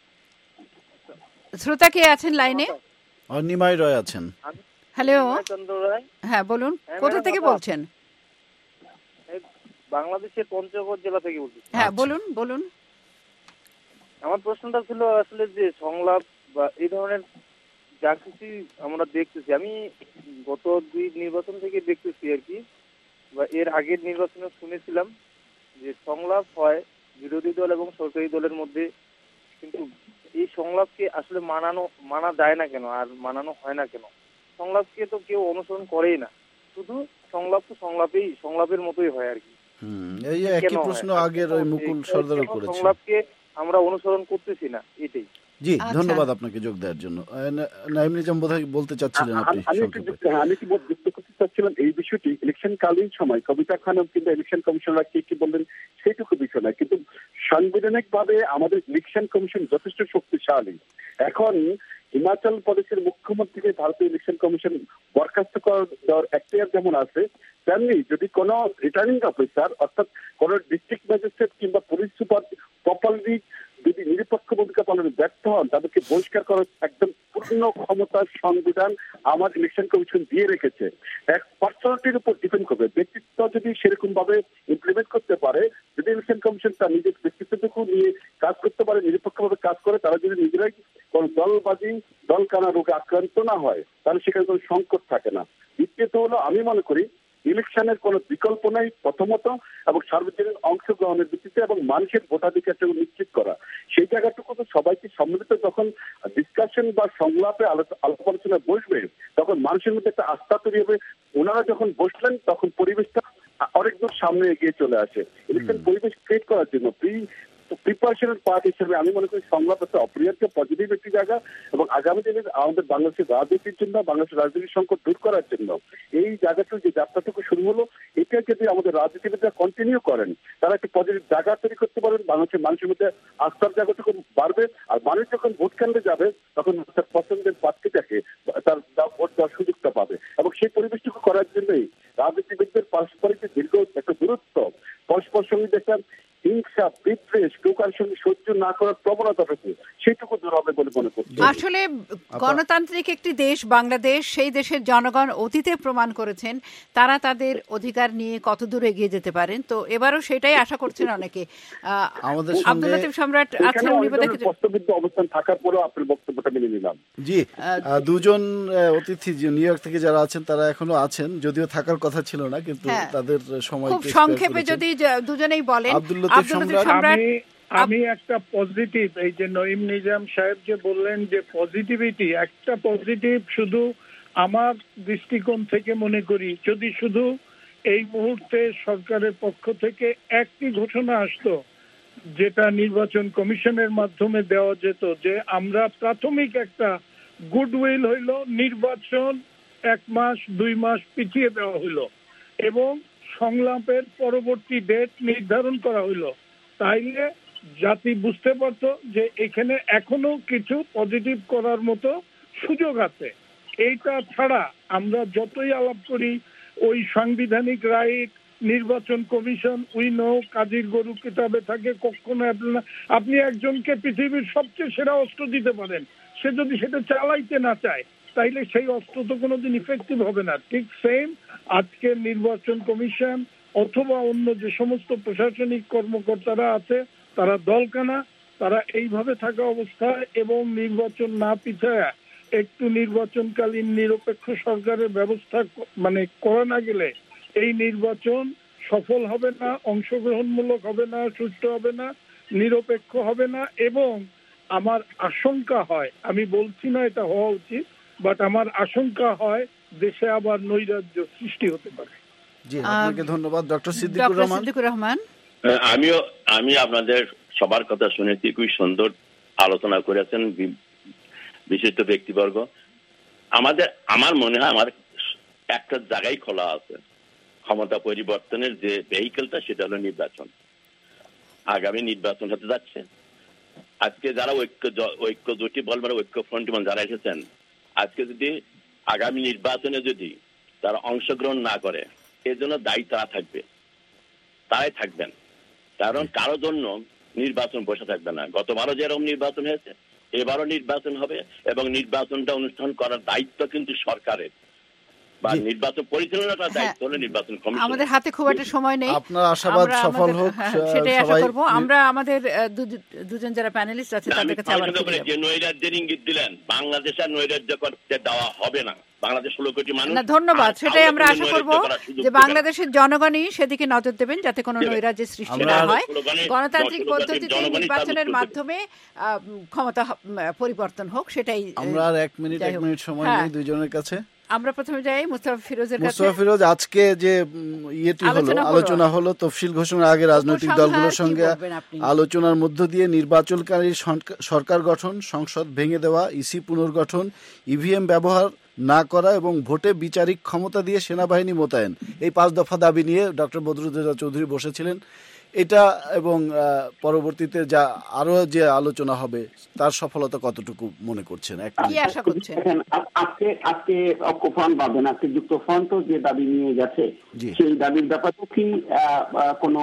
শ্রোতা কে আছেন লাইনে? নিমাই রয় আছেন। হ্যালো, হ্যাঁ বলুন, কোথা থেকে বলছেন? বাংলাদেশের পঞ্চগড় জেলা থেকে বলছি। হ্যাঁ বলুন বলুন। আমার প্রশ্নটা ছিল আসলে যে সংলাপ বা এই ধরনের যা কিছু আমরা দেখতেছি, আমি গত দুই নির্বাচন থেকে দেখতেছি আর কি, বা এর আগের নির্বাচনে শুনেছিলাম যে সংলাপ হয় বিরোধী দল এবং সরকারি দলের মধ্যে, কিন্তু এই সংলাপকে আসলে মানানো মানা যায় না কেন, আর মানানো হয় না কেন? সংলাপকে তো কেউ অনুসরণ করেই না, শুধু সংলাপ তো সংলাপেই সংলাপের মতোই হয় আর কি। এই একই প্রশ্ন আগের ওই মুকুল সর্দারও করেছেন। সংলাপকে আমরা অনুসরণ করতেছি না, এটাই। জি, ধন্যবাদ আপনাকে যোগ দেওয়ার জন্য। নাইম নিজাম বোধহয় বলতে চাচ্ছিলেন আপনি। আমি কি যুক্ত করতে চাচ্ছিলাম এই বিষয়টি, ইলেকশন কালীন সময় কবিতা খানম কিংবা ইলেকশন কমিশনার কে কি বললেন সেইটুকু বিষয় নয়, কিন্তু সাংবিধানিক ভাবে আমাদের ইলেকশন কমিশন যথেষ্ট শক্তিশালী। এখন হিমাচল প্রদেশের মুখ্যমন্ত্রীকে ভারতীয় ইলেকশন কমিশন বরখাস্ত করার এখতিয়ার যেমন আছে, তেমনি যদি কোন রিটার্নিং অফিসার অর্থাৎ কোন ডিস্ট্রিক্ট ম্যাজিস্ট্রেট কিংবা পুলিশ সুপার প্রপারলি যদি নিরপেক্ষ ভূমিকা পালনে ব্যর্থ হন, তাদেরকে বহিষ্কার করার একদম পূর্ণ ক্ষমতার সংবিধান আমার ইলেকশন কমিশন দিয়ে রেখেছে। এক পার্সোনালিটির উপর ডিপেন্ড করবে, ব্যক্তিত্ব যদি সেরকম ভাবে ইমপ্লিমেন্ট করতে পারে, যদি ইলেকশন কমিশন তার নিজের ব্যক্তিত্বটুকু নিয়ে কাজ করতে পারে, নিরপেক্ষভাবে কাজ করে, তারা যদি নিজেরাই কোন দলবাজি দলকানা রোগে আক্রান্ত না হয়, তাহলে সেখানে কোনো সংকট থাকে না। দ্বিতীয়ত হলো, আমি মনে করি ইলেকশনের কোনো বিকল্প নাই প্রথমত, এবং সার্বজনীন অংশগ্রহণের ভিত্তিতে এবং মানুষের ভোটাধিকারটা নিশ্চিত করা। সেই জায়গাটুকু তো সবাইকে সম্মিলিত যখন ডিসকাশন বা সংলাপে আলাপ আলোচনা বসবে তখন মানুষের মধ্যে একটা আস্থা তৈরি হবে। ওনারা যখন বসলেন তখন পরিবেশটা অনেক দূর সামনে এগিয়ে চলে আসে। ইলেকশন পরিবেশ ক্রিয়েট করার জন্য প্রি প্রিপারেশনের পার্ট হিসেবে আমি মনে করি সংলাপ একটা অপরিহার্য পজিটিভ একটি জায়গা, এবং আগামী দিনে আমাদের বাংলাদেশের রাজনীতির জন্য, বাংলাদেশের রাজনীতির সংকট দূর করার জন্য এই জায়গাটুকু যে যাত্রাটুকু শুরু হলো, এটা যদি আমাদের রাজনীতিবিদরা কন্টিনিউ করেন তারা একটা পজিটিভ জায়গা তৈরি করতে পারবেন, বাংলাদেশের মানুষের মধ্যে আস্থার জায়গাটুকু বাড়বে। আর মানুষ যখন ভোট কেন্দ্রে যাবে তখন তার পছন্দের প্রার্থীটাকে তার ভোট দেওয়ার সুযোগটা পাবে, এবং সেই পরিবেশটুকু করার জন্যই রাজনীতিবিদদের পারস্পরিক দীর্ঘ একটা দূরত্ব, পরস্পর সঙ্গে দেখলাম হিংসা, বিদ্বেষ, কেউ কারোর সঙ্গে সহ্য না করার প্রবণতা থেকে সেটুকু দূর হবে বলে মনে করছি। আসলে গণতান্ত্রিক একটি দেশ বাংলাদেশ, সেই দেশের জনগণ অতীতে প্রমাণ করেছেন তারা তাদের অধিকার নিয়ে কত দূর এগিয়ে যেতে পারেন। তো এবারও সেটাই আশা করছেন অনেকে। আমাদের আব্দুল লতিফ সম্রাট আছেন, উনি বোধহয় প্রশ্নবিদ্ধ অবস্থান থাকার পরেও আপনার বক্তব্যটা মেনে নিলাম। জি, দুজন অতিথি নিউ ইয়র্ক থেকে যারা আছেন তারা এখনো আছেন, যদিও থাকার কথা ছিল না, কিন্তু তাদের সময় খুব সংক্ষেপে যদি দুজনেই বলেন। আব্দুল লতিফ সম্রাট, আমি একটা পজিটিভ, এই যে নঈম নিজাম সাহেব যে বললেন যে পজিটিভিটি, একটা পজিটিভ শুধু আমার দৃষ্টিকোণ থেকে মনে করি, যদি শুধু এই মুহূর্তে সরকারের পক্ষ থেকে একটি ঘোষণা আসতো যেটা নির্বাচন কমিশনের মাধ্যমে দেওয়া যেত, যে আমরা প্রাথমিক একটা গুডউইল হইল, নির্বাচন এক মাস দুই মাস পিছিয়ে দেওয়া হইলো এবং সংলাপের পরবর্তী ডেট নির্ধারণ করা হইলো, তাইলে জাতি বুঝতে পারতো যে এখানে এখনো কিছু পজিটিভ করার মতো সুযোগ আছে। এইটা ছাড়া আমরা যতই আলাপ করি ওই সাংবিধানিক রাইট, নির্বাচন কমিশন, উই নো, কাজীর গরু কিতাবে থাকে, কখনো আপনি একজনকে পৃথিবীর সবচেয়ে সেরা অস্ত্র দিতে পারেন, সে যদি সেটা চালাইতে না চায় তাইলে সেই অস্ত্র তো কোনোদিন ইফেক্টিভ হবে না। ঠিক সেম আজকে নির্বাচন কমিশন অথবা অন্য যে সমস্ত প্রশাসনিক কর্মকর্তারা আছে তারা দলকানা, তারা এইভাবে থাকা অবস্থায় এবং নির্বাচন না পিছায়া একটু নির্বাচনকালীন নিরপেক্ষ সরকারের ব্যবস্থা মানে করা না গেলে এই নির্বাচন সফল হবে না, অংশগ্রহণমূলক হবে না, সুষ্ঠু হবে না, নিরপেক্ষ হবে না। এবং আমার আশঙ্কা হয়, আমি বলছি না এটা হওয়া উচিত, বাট আমার আশঙ্কা হয় দেশে আবার নৈরাজ্য সৃষ্টি হতে পারে। জি, আপনাকে ধন্যবাদ। ডক্টর সিদ্দিকুর রহমান। সিদ্দিকুর রহমান, আমিও আমি আপনাদের সবার কথা শুনেছি, খুব সুন্দর আলোচনা করেছেন বিশিষ্ট ব্যক্তিবর্গ। আমাদের আমার মনে হয় আমার একটা জায়গায় খোলা আছে, ক্ষমতা পরিবর্তনের যে ভেহিকেলটা সেটা হলো নির্বাচন। আগামী নির্বাচন হতে যাচ্ছে। আজকে যারা ঐক্য ঐক্য জোটী বলবেন, ঐক্য ফ্রন্ট যারা এসেছেন, আজকে যদি আগামী নির্বাচনে যদি তারা অংশগ্রহণ না করে, এর জন্য দায়ী তারা থাকবে, তারাই থাকবেন। কারণ কারোর জন্য নির্বাচন বসে থাকবে না। গতবারও যেরকম নির্বাচন হয়েছে এবারও নির্বাচন হবে, এবং নির্বাচনটা অনুষ্ঠান করার দায়িত্ব কিন্তু সরকারের, বা নির্বাচন পরিচালনার দায়িত্ব হলো নির্বাচন কমিশন। আমাদের হাতে খুব একটা সময় নেই, আপনার আশাবাদ সফল হোক সেটাই আশা করব। আমরা আমাদের দুজন যারা প্যানেলিস্ট আছে তাদের কাছে আবার যে নৈরাজ্যের ইঙ্গিত দিলেন, বাংলাদেশের নৈরাজ্য করতে দেওয়া হবে না। বাংলাদেশ ষোলো কোটি মানুষ। না, ধন্যবাদ। সেটাই আমরা আশা করব যে বাংলাদেশের জনগণই সেদিকে নজর দেবেন যাতে কোনো নৈরাজ্যের সৃষ্টি না হয়। গণতান্ত্রিক পদ্ধতিতে নির্বাচনের মাধ্যমে ক্ষমতা পরিবর্তন হোক, সেটাই। আমরা আর এক মিনিট এক মিনিট সময় নেই দুজনের কাছে। আমরা প্রথমে যাই মুস্তাফা ফিরোজের কাছে। মুস্তাফা ফিরোজ, আজকে যে ইয়েটি হলো, আলোচনা হলো তফসিল ঘোষণার আগে রাজনৈতিক দলগুলোর সঙ্গে আলোচনার মধ্য দিয়ে নির্বাচনকারী সরকার গঠন, সংসদ ভেঙে দেওয়া, ইসি পুনর্গঠন, ইভিএম ব্যবহার না করা এবং ভোটে বিচারিক ক্ষমতা দিয়ে সেনাবাহিনী মোতায়েন, এই পাঁচ দফা দাবি নিয়ে ডক্টর বদরুদ্দোজা চৌধুরী বসেছিলেন। এটা এবং পরবর্তীতে যা আরো যে আলোচনা হবে তার সফলতা কতটুকু মনে করছেন, কি আশা করছেন? আজকে আজকে ঐক্যফ্রন্ট বা বেনারসি যুক্ত ফ্রন্টও যে দাবি নিয়ে গেছে, সেই দাবির ব্যাপারে কি কোনো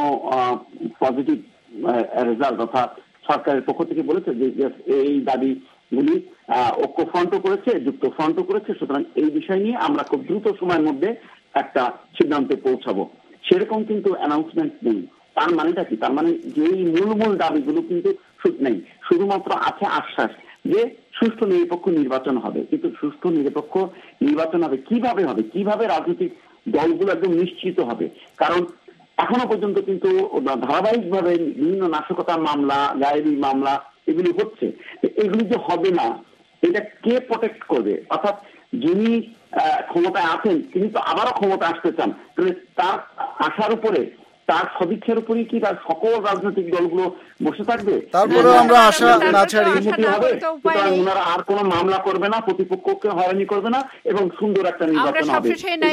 পজিটিভ রেজাল্ট অর্থাৎ সরকারের পক্ষ থেকে বলেছে যে এই দাবিগুলি ঐক্যফ্রন্টও করেছে, যুক্ত ফ্রন্টও করেছে, সুতরাং এই বিষয় নিয়ে আমরা খুব দ্রুত সময়ের মধ্যে একটা সিদ্ধান্তে পৌঁছাবো, সেরকম কিন্তু অ্যানাউন্সমেন্ট নেই। তার মানেটা কি? তার মানে যেই মূল মূল দাবিগুলো কিন্তু নেই, শুধুমাত্র আছে আশ্বাস যে সুষ্ঠু নিরপেক্ষ নির্বাচন হবে। কিন্তু সুষ্ঠু নিরপেক্ষ নির্বাচন হবে কিভাবে হবে, কিভাবে রাজনৈতিক দলগুলো একদম নিশ্চিত হবে? কারণ এখনো পর্যন্ত কিন্তু ধারাবাহিকভাবে বিভিন্ন নাশকতার মামলা, গায়েবী মামলা এগুলি হচ্ছে, এগুলি যে হবে না এটা কে প্রোটেক্ট করবে? অর্থাৎ যিনি ক্ষমতায় আছেন তিনি তো আবারও ক্ষমতা আসতে চান, তাহলে তার আশার উপরে, তার সদিচ্ছার উপরেই কি তার সকল রাজনৈতিক দলগুলো বসে থাকবে? তারপরেও আমরা আশা না ছাড়ি ওনারা আর কোনো মামলা করবে না, প্রতিপক্ষকে হয়রানি করবে না এবং সুন্দর একটা নির্বাচন হবে।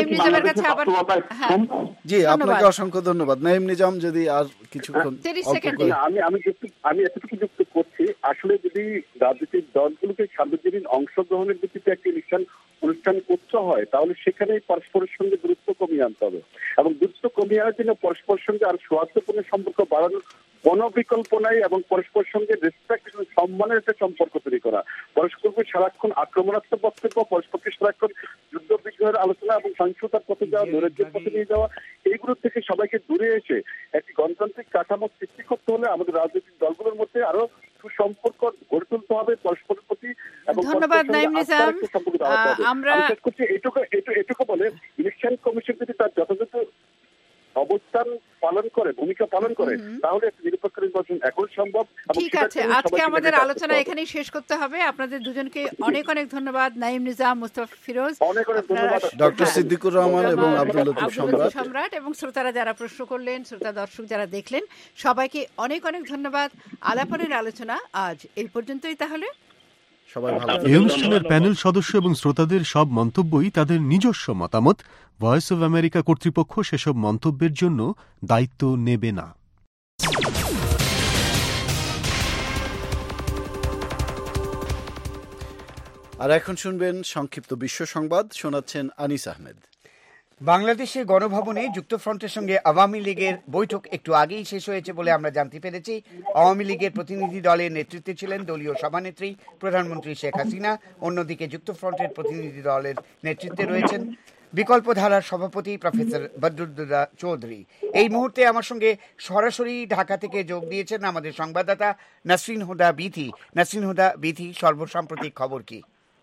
জি, আপনাকে অসংখ্য ধন্যবাদ। নাঈম নিজাম, যদি আর কিছুক্ষণ আমি আমি আমি এতটুকু যুক্ত করছি, আসলে যদি রাজনৈতিক দলগুলোকে সার্বজনীন অংশগ্রহণের ভিত্তিতে একটা ইলেকশন অনুষ্ঠান করতে হয় তাহলে সেখানে পরস্পরের সঙ্গে দূরত্ব কমিয়ে আনতে হবে এবং দূরত্ব কমিয়ে আনার জন্য পরস্পরের সঙ্গে আর সৌহার্দ্যপূর্ণ সম্পর্ক বাড়ানোর কোনো বিকল্প নাই এবং পরস্পরের সঙ্গে রেসপেক্ট এবং সম্মানের একটা সম্পর্ক তৈরি করা, পরস্পরকে সারাক্ষণ আক্রমণাত্মক বক্তব্য, পরস্পরকে সারাক্ষণ যুদ্ধ বিগ্রহের আলোচনা এবং সহিংসতার পথে যাওয়া, ধৈর্যের পথে নিয়ে যাওয়া, এইগুলো থেকে সবাইকে দূরে এসে একটি গণতান্ত্রিক কাঠামো সৃষ্টি করতে হলে আমাদের রাজনৈতিক দলগুলোর মধ্যে আরো সুসম্পর্ক গড়ে তুলতে হবে পরস্পরের প্রতি। ধন্যবাদ নাঈম নিজাম। আমরা এটুকু এটুকু বলে ইলেকশন কমিশন যদি তার যথাযথ অবস্থান পালন করে, ভূমিকা পালন করে, তাহলে একটা নিরপেক্ষ নির্বাচন এখন সম্ভব। ঠিক আছে, আজকে আমাদের আলোচনা এখানেই শেষ করতে হবে। আপনাদের দুজনকে অনেক অনেক ধন্যবাদ, নাঈম নিজাম, মুস্তাফা ফিরোজ, অনেক অনেক ধন্যবাদ, ডক্টর সিদ্দিকুর রহমান এবং আব্দুল লতিফ সম্রাট, এবং শ্রোতারা যারা প্রশ্ন করলেন, শ্রোতা দর্শক যারা দেখলেন, সবাইকে অনেক অনেক ধন্যবাদ। আলাপনের আলোচনা আজ এই পর্যন্তই। তাহলে এই অনুষ্ঠানের প্যানেল সদস্য এবং শ্রোতাদের সব মন্তব্যই তাদের নিজস্ব মতামত। ভয়েস অব আমেরিকা কর্তৃপক্ষ সেসব মন্তব্যের জন্য দায়িত্ব নেবে না। আর এখন শুনবেন সংক্ষিপ্ত বিশ্ব সংবাদ, শোনাচ্ছেন আনিস আহমেদ। বাংলাদেশে গণভবনে যুক্তফ্রন্টের সঙ্গে আওয়ামী লীগের বৈঠক একটু আগেই শেষ হয়েছে বলে আমরা জানতে পেরেছি। আওয়ামী লীগের প্রতিনিধি দলের নেতৃত্বে ছিলেন দলীয় সভানেত্রী প্রধানমন্ত্রী শেখ হাসিনা, অন্যদিকে যুক্তফ্রন্টের প্রতিনিধি দলের নেতৃত্বে রয়েছেন বিকল্প ধারার সভাপতি প্রফেসর বদরুদ্দোজা চৌধুরী। এই মুহূর্তে আমার সঙ্গে সরাসরি ঢাকা থেকে যোগ দিয়েছেন আমাদের সংবাদদাতা নাসরিন হুদা বিথি। নাসরিন হুদা বিথি, সর্বসাম্প্রতিক খবর কি?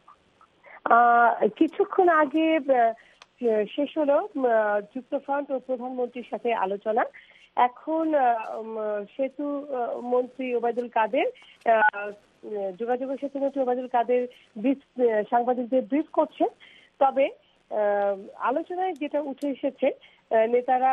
কিছুক্ষণ আগে শেষ হলো যুক্তফ্রন্ট ও প্রধানমন্ত্রীর সাথে আলোচনা। এখন সেতু মন্ত্রী ওবায়দুল কাদের, যোগাযোগ সেতু মন্ত্রী ওবায়দুল কাদের সাংবাদিকদের ব্রিফ করছেন। তবে আলোচনায় যেটা উঠে এসেছে, নেতারা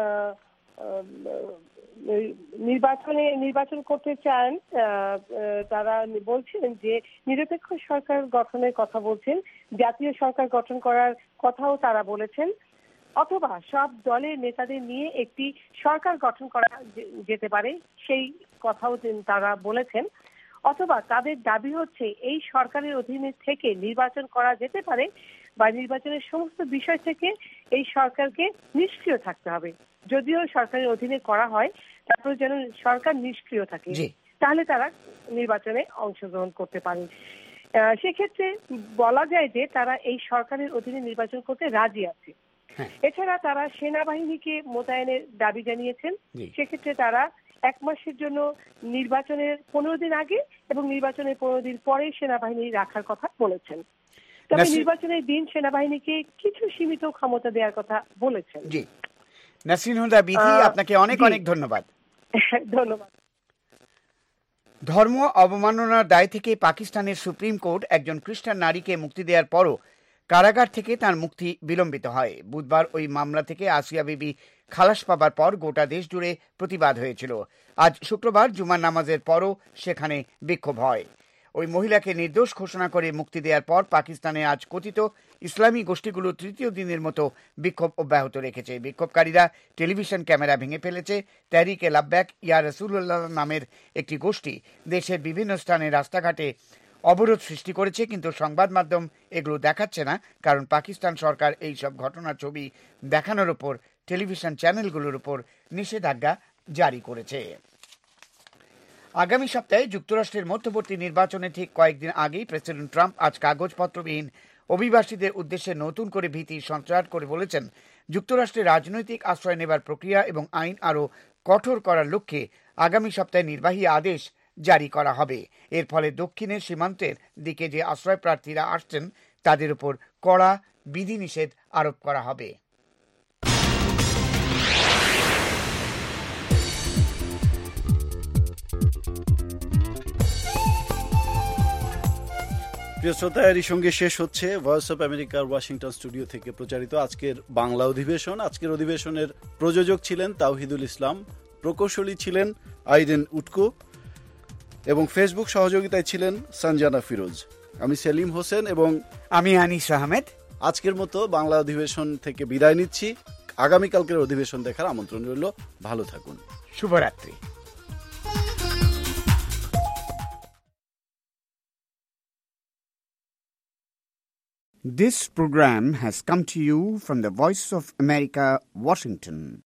নির্বাচনে নির্বাচন করতে চান। তারা বলছেন যে নিরপেক্ষ সরকার গঠনের কথা বলছেন, জাতীয় সরকার গঠন করার কথাও তারা বলেছেন, অথবা সব দলের নেতাদের নিয়ে একটি সরকার গঠন করা যেতে পারে সেই কথাও তারা বলেছেন। অথবা তাদের দাবি হচ্ছে এই সরকারের অধীনে থেকে নির্বাচন করা যেতে পারে বা নির্বাচনের সমস্ত বিষয় থেকে এই সরকারকে নিষ্ক্রিয় থাকতে হবে। যদিও সরকারের অধীনে করা হয়, তারপরে যেন সরকার নিষ্ক্রিয় থাকে, তাহলে তারা নির্বাচনে অংশগ্রহণ করতে পারে। সেক্ষেত্রে বলা যায় যে তারা এই সরকারের অধীনে নির্বাচন করতে রাজি আছে। এছাড়া তারা সেনাবাহিনীকে মোতায়েনের দাবি জানিয়েছেন। সেক্ষেত্রে তারা এক মাসের জন্য নির্বাচনের পনেরো দিন আগে এবং নির্বাচনের পনেরো দিন পরে সেনাবাহিনী রাখার কথা বলেছেন। তবে নির্বাচনের দিন সেনাবাহিনীকে কিছু সীমিত ক্ষমতা দেওয়ার কথা বলেছেন। জি, নাসরিন হুদা বিথি, আপনাকে অনেক অনেক ধন্যবাদ। ধন্যবাদ। ধর্ম অবমাননার দায় থেকে পাকিস্তানের সুপ্রিম কোর্ট একজন খ্রিস্টান নারীকে মুক্তি দেওয়ার পরও কারাগার থেকে তার মুক্তি বিলম্বিত হয়। বুধবার ওই মামলা থেকে আসিয়া বিবি খালাস পাবার পর গোটা দেশ জুড়ে প্রতিবাদ হয়েছিল। আজ শুক্রবার জুমার নামাজের পরও সেখানে বিক্ষোভ হয়। ওই মহিলাকে নির্দোষ ঘোষণা করে মুক্তি দেওয়ার পর পাকিস্তানে আজ কথিত ইসলামী গোষ্ঠীগুলো তৃতীয় দিনের মতো বিক্ষোভ অব্যাহত রেখেছে। বিক্ষোভকারীরা টেলিভিশন ক্যামেরা ভেঙে ফেলেছে। তেহরিকে লাব্বাক ইয়া রাসূলুল্লাহ নামের একটি গোষ্ঠী দেশের বিভিন্ন স্থানে রাস্তাঘাটে অবরোধ সৃষ্টি করেছে, কিন্তু সংবাদ মাধ্যম এগুলো দেখাচ্ছে না, কারণ পাকিস্তান সরকার এই সব ঘটনার ছবি দেখানোর উপর টেলিভিশন চ্যানেলগুলোর উপর নিষেধাজ্ঞা জারি করেছে। আগামী সপ্তাহে যুক্তরাষ্ট্রের মধ্যবর্তী নির্বাচনে ঠিক কয়েকদিন আগেই প্রেসিডেন্ট ট্রাম্প আজ কাগজপত্রবিহীন অভিবাসীদের উদ্দেশ্যে নতুন করে ভীতি সঞ্চার করে বলেছেন, যুক্তরাষ্ট্রে রাজনৈতিক আশ্রয় নেবার প্রক্রিয়া এবং আইন আরও কঠোর করার লক্ষ্যে আগামী সপ্তাহে নির্বাহী আদেশ জারি করা হবে। এর ফলে দক্ষিণের সীমান্তের দিকে যে আশ্রয় প্রার্থীরা আসছেন তাদের উপর কড়া বিধিনিষেধ আরোপ করা হবে। প্রিয় শ্রোতা, এরই সঙ্গে শেষ হচ্ছে ভয়েস অফ আমেরিকার ওয়াশিংটন স্টুডিও থেকে প্রচারিত আজকের বাংলা অধিবেশন। আজকের অধিবেশনের প্রযোজক ছিলেন তাওহিদুল ইসলাম, প্রকৌশলী ছিলেন আইরেন উটকো এবং ফেসবুক সহযোগিতায় ছিলেন সঞ্জানা ফিরোজ। আমি সেলিম হোসেন এবং আমি আনিস আহমেদ আজকের মতো বাংলা অধিবেশন থেকে বিদায় নিচ্ছি। আগামীকালকের অধিবেশন দেখার আমন্ত্রণ রইল। ভালো থাকুন, শুভরাত্রি। This program has come to you from the Voice of America, Washington.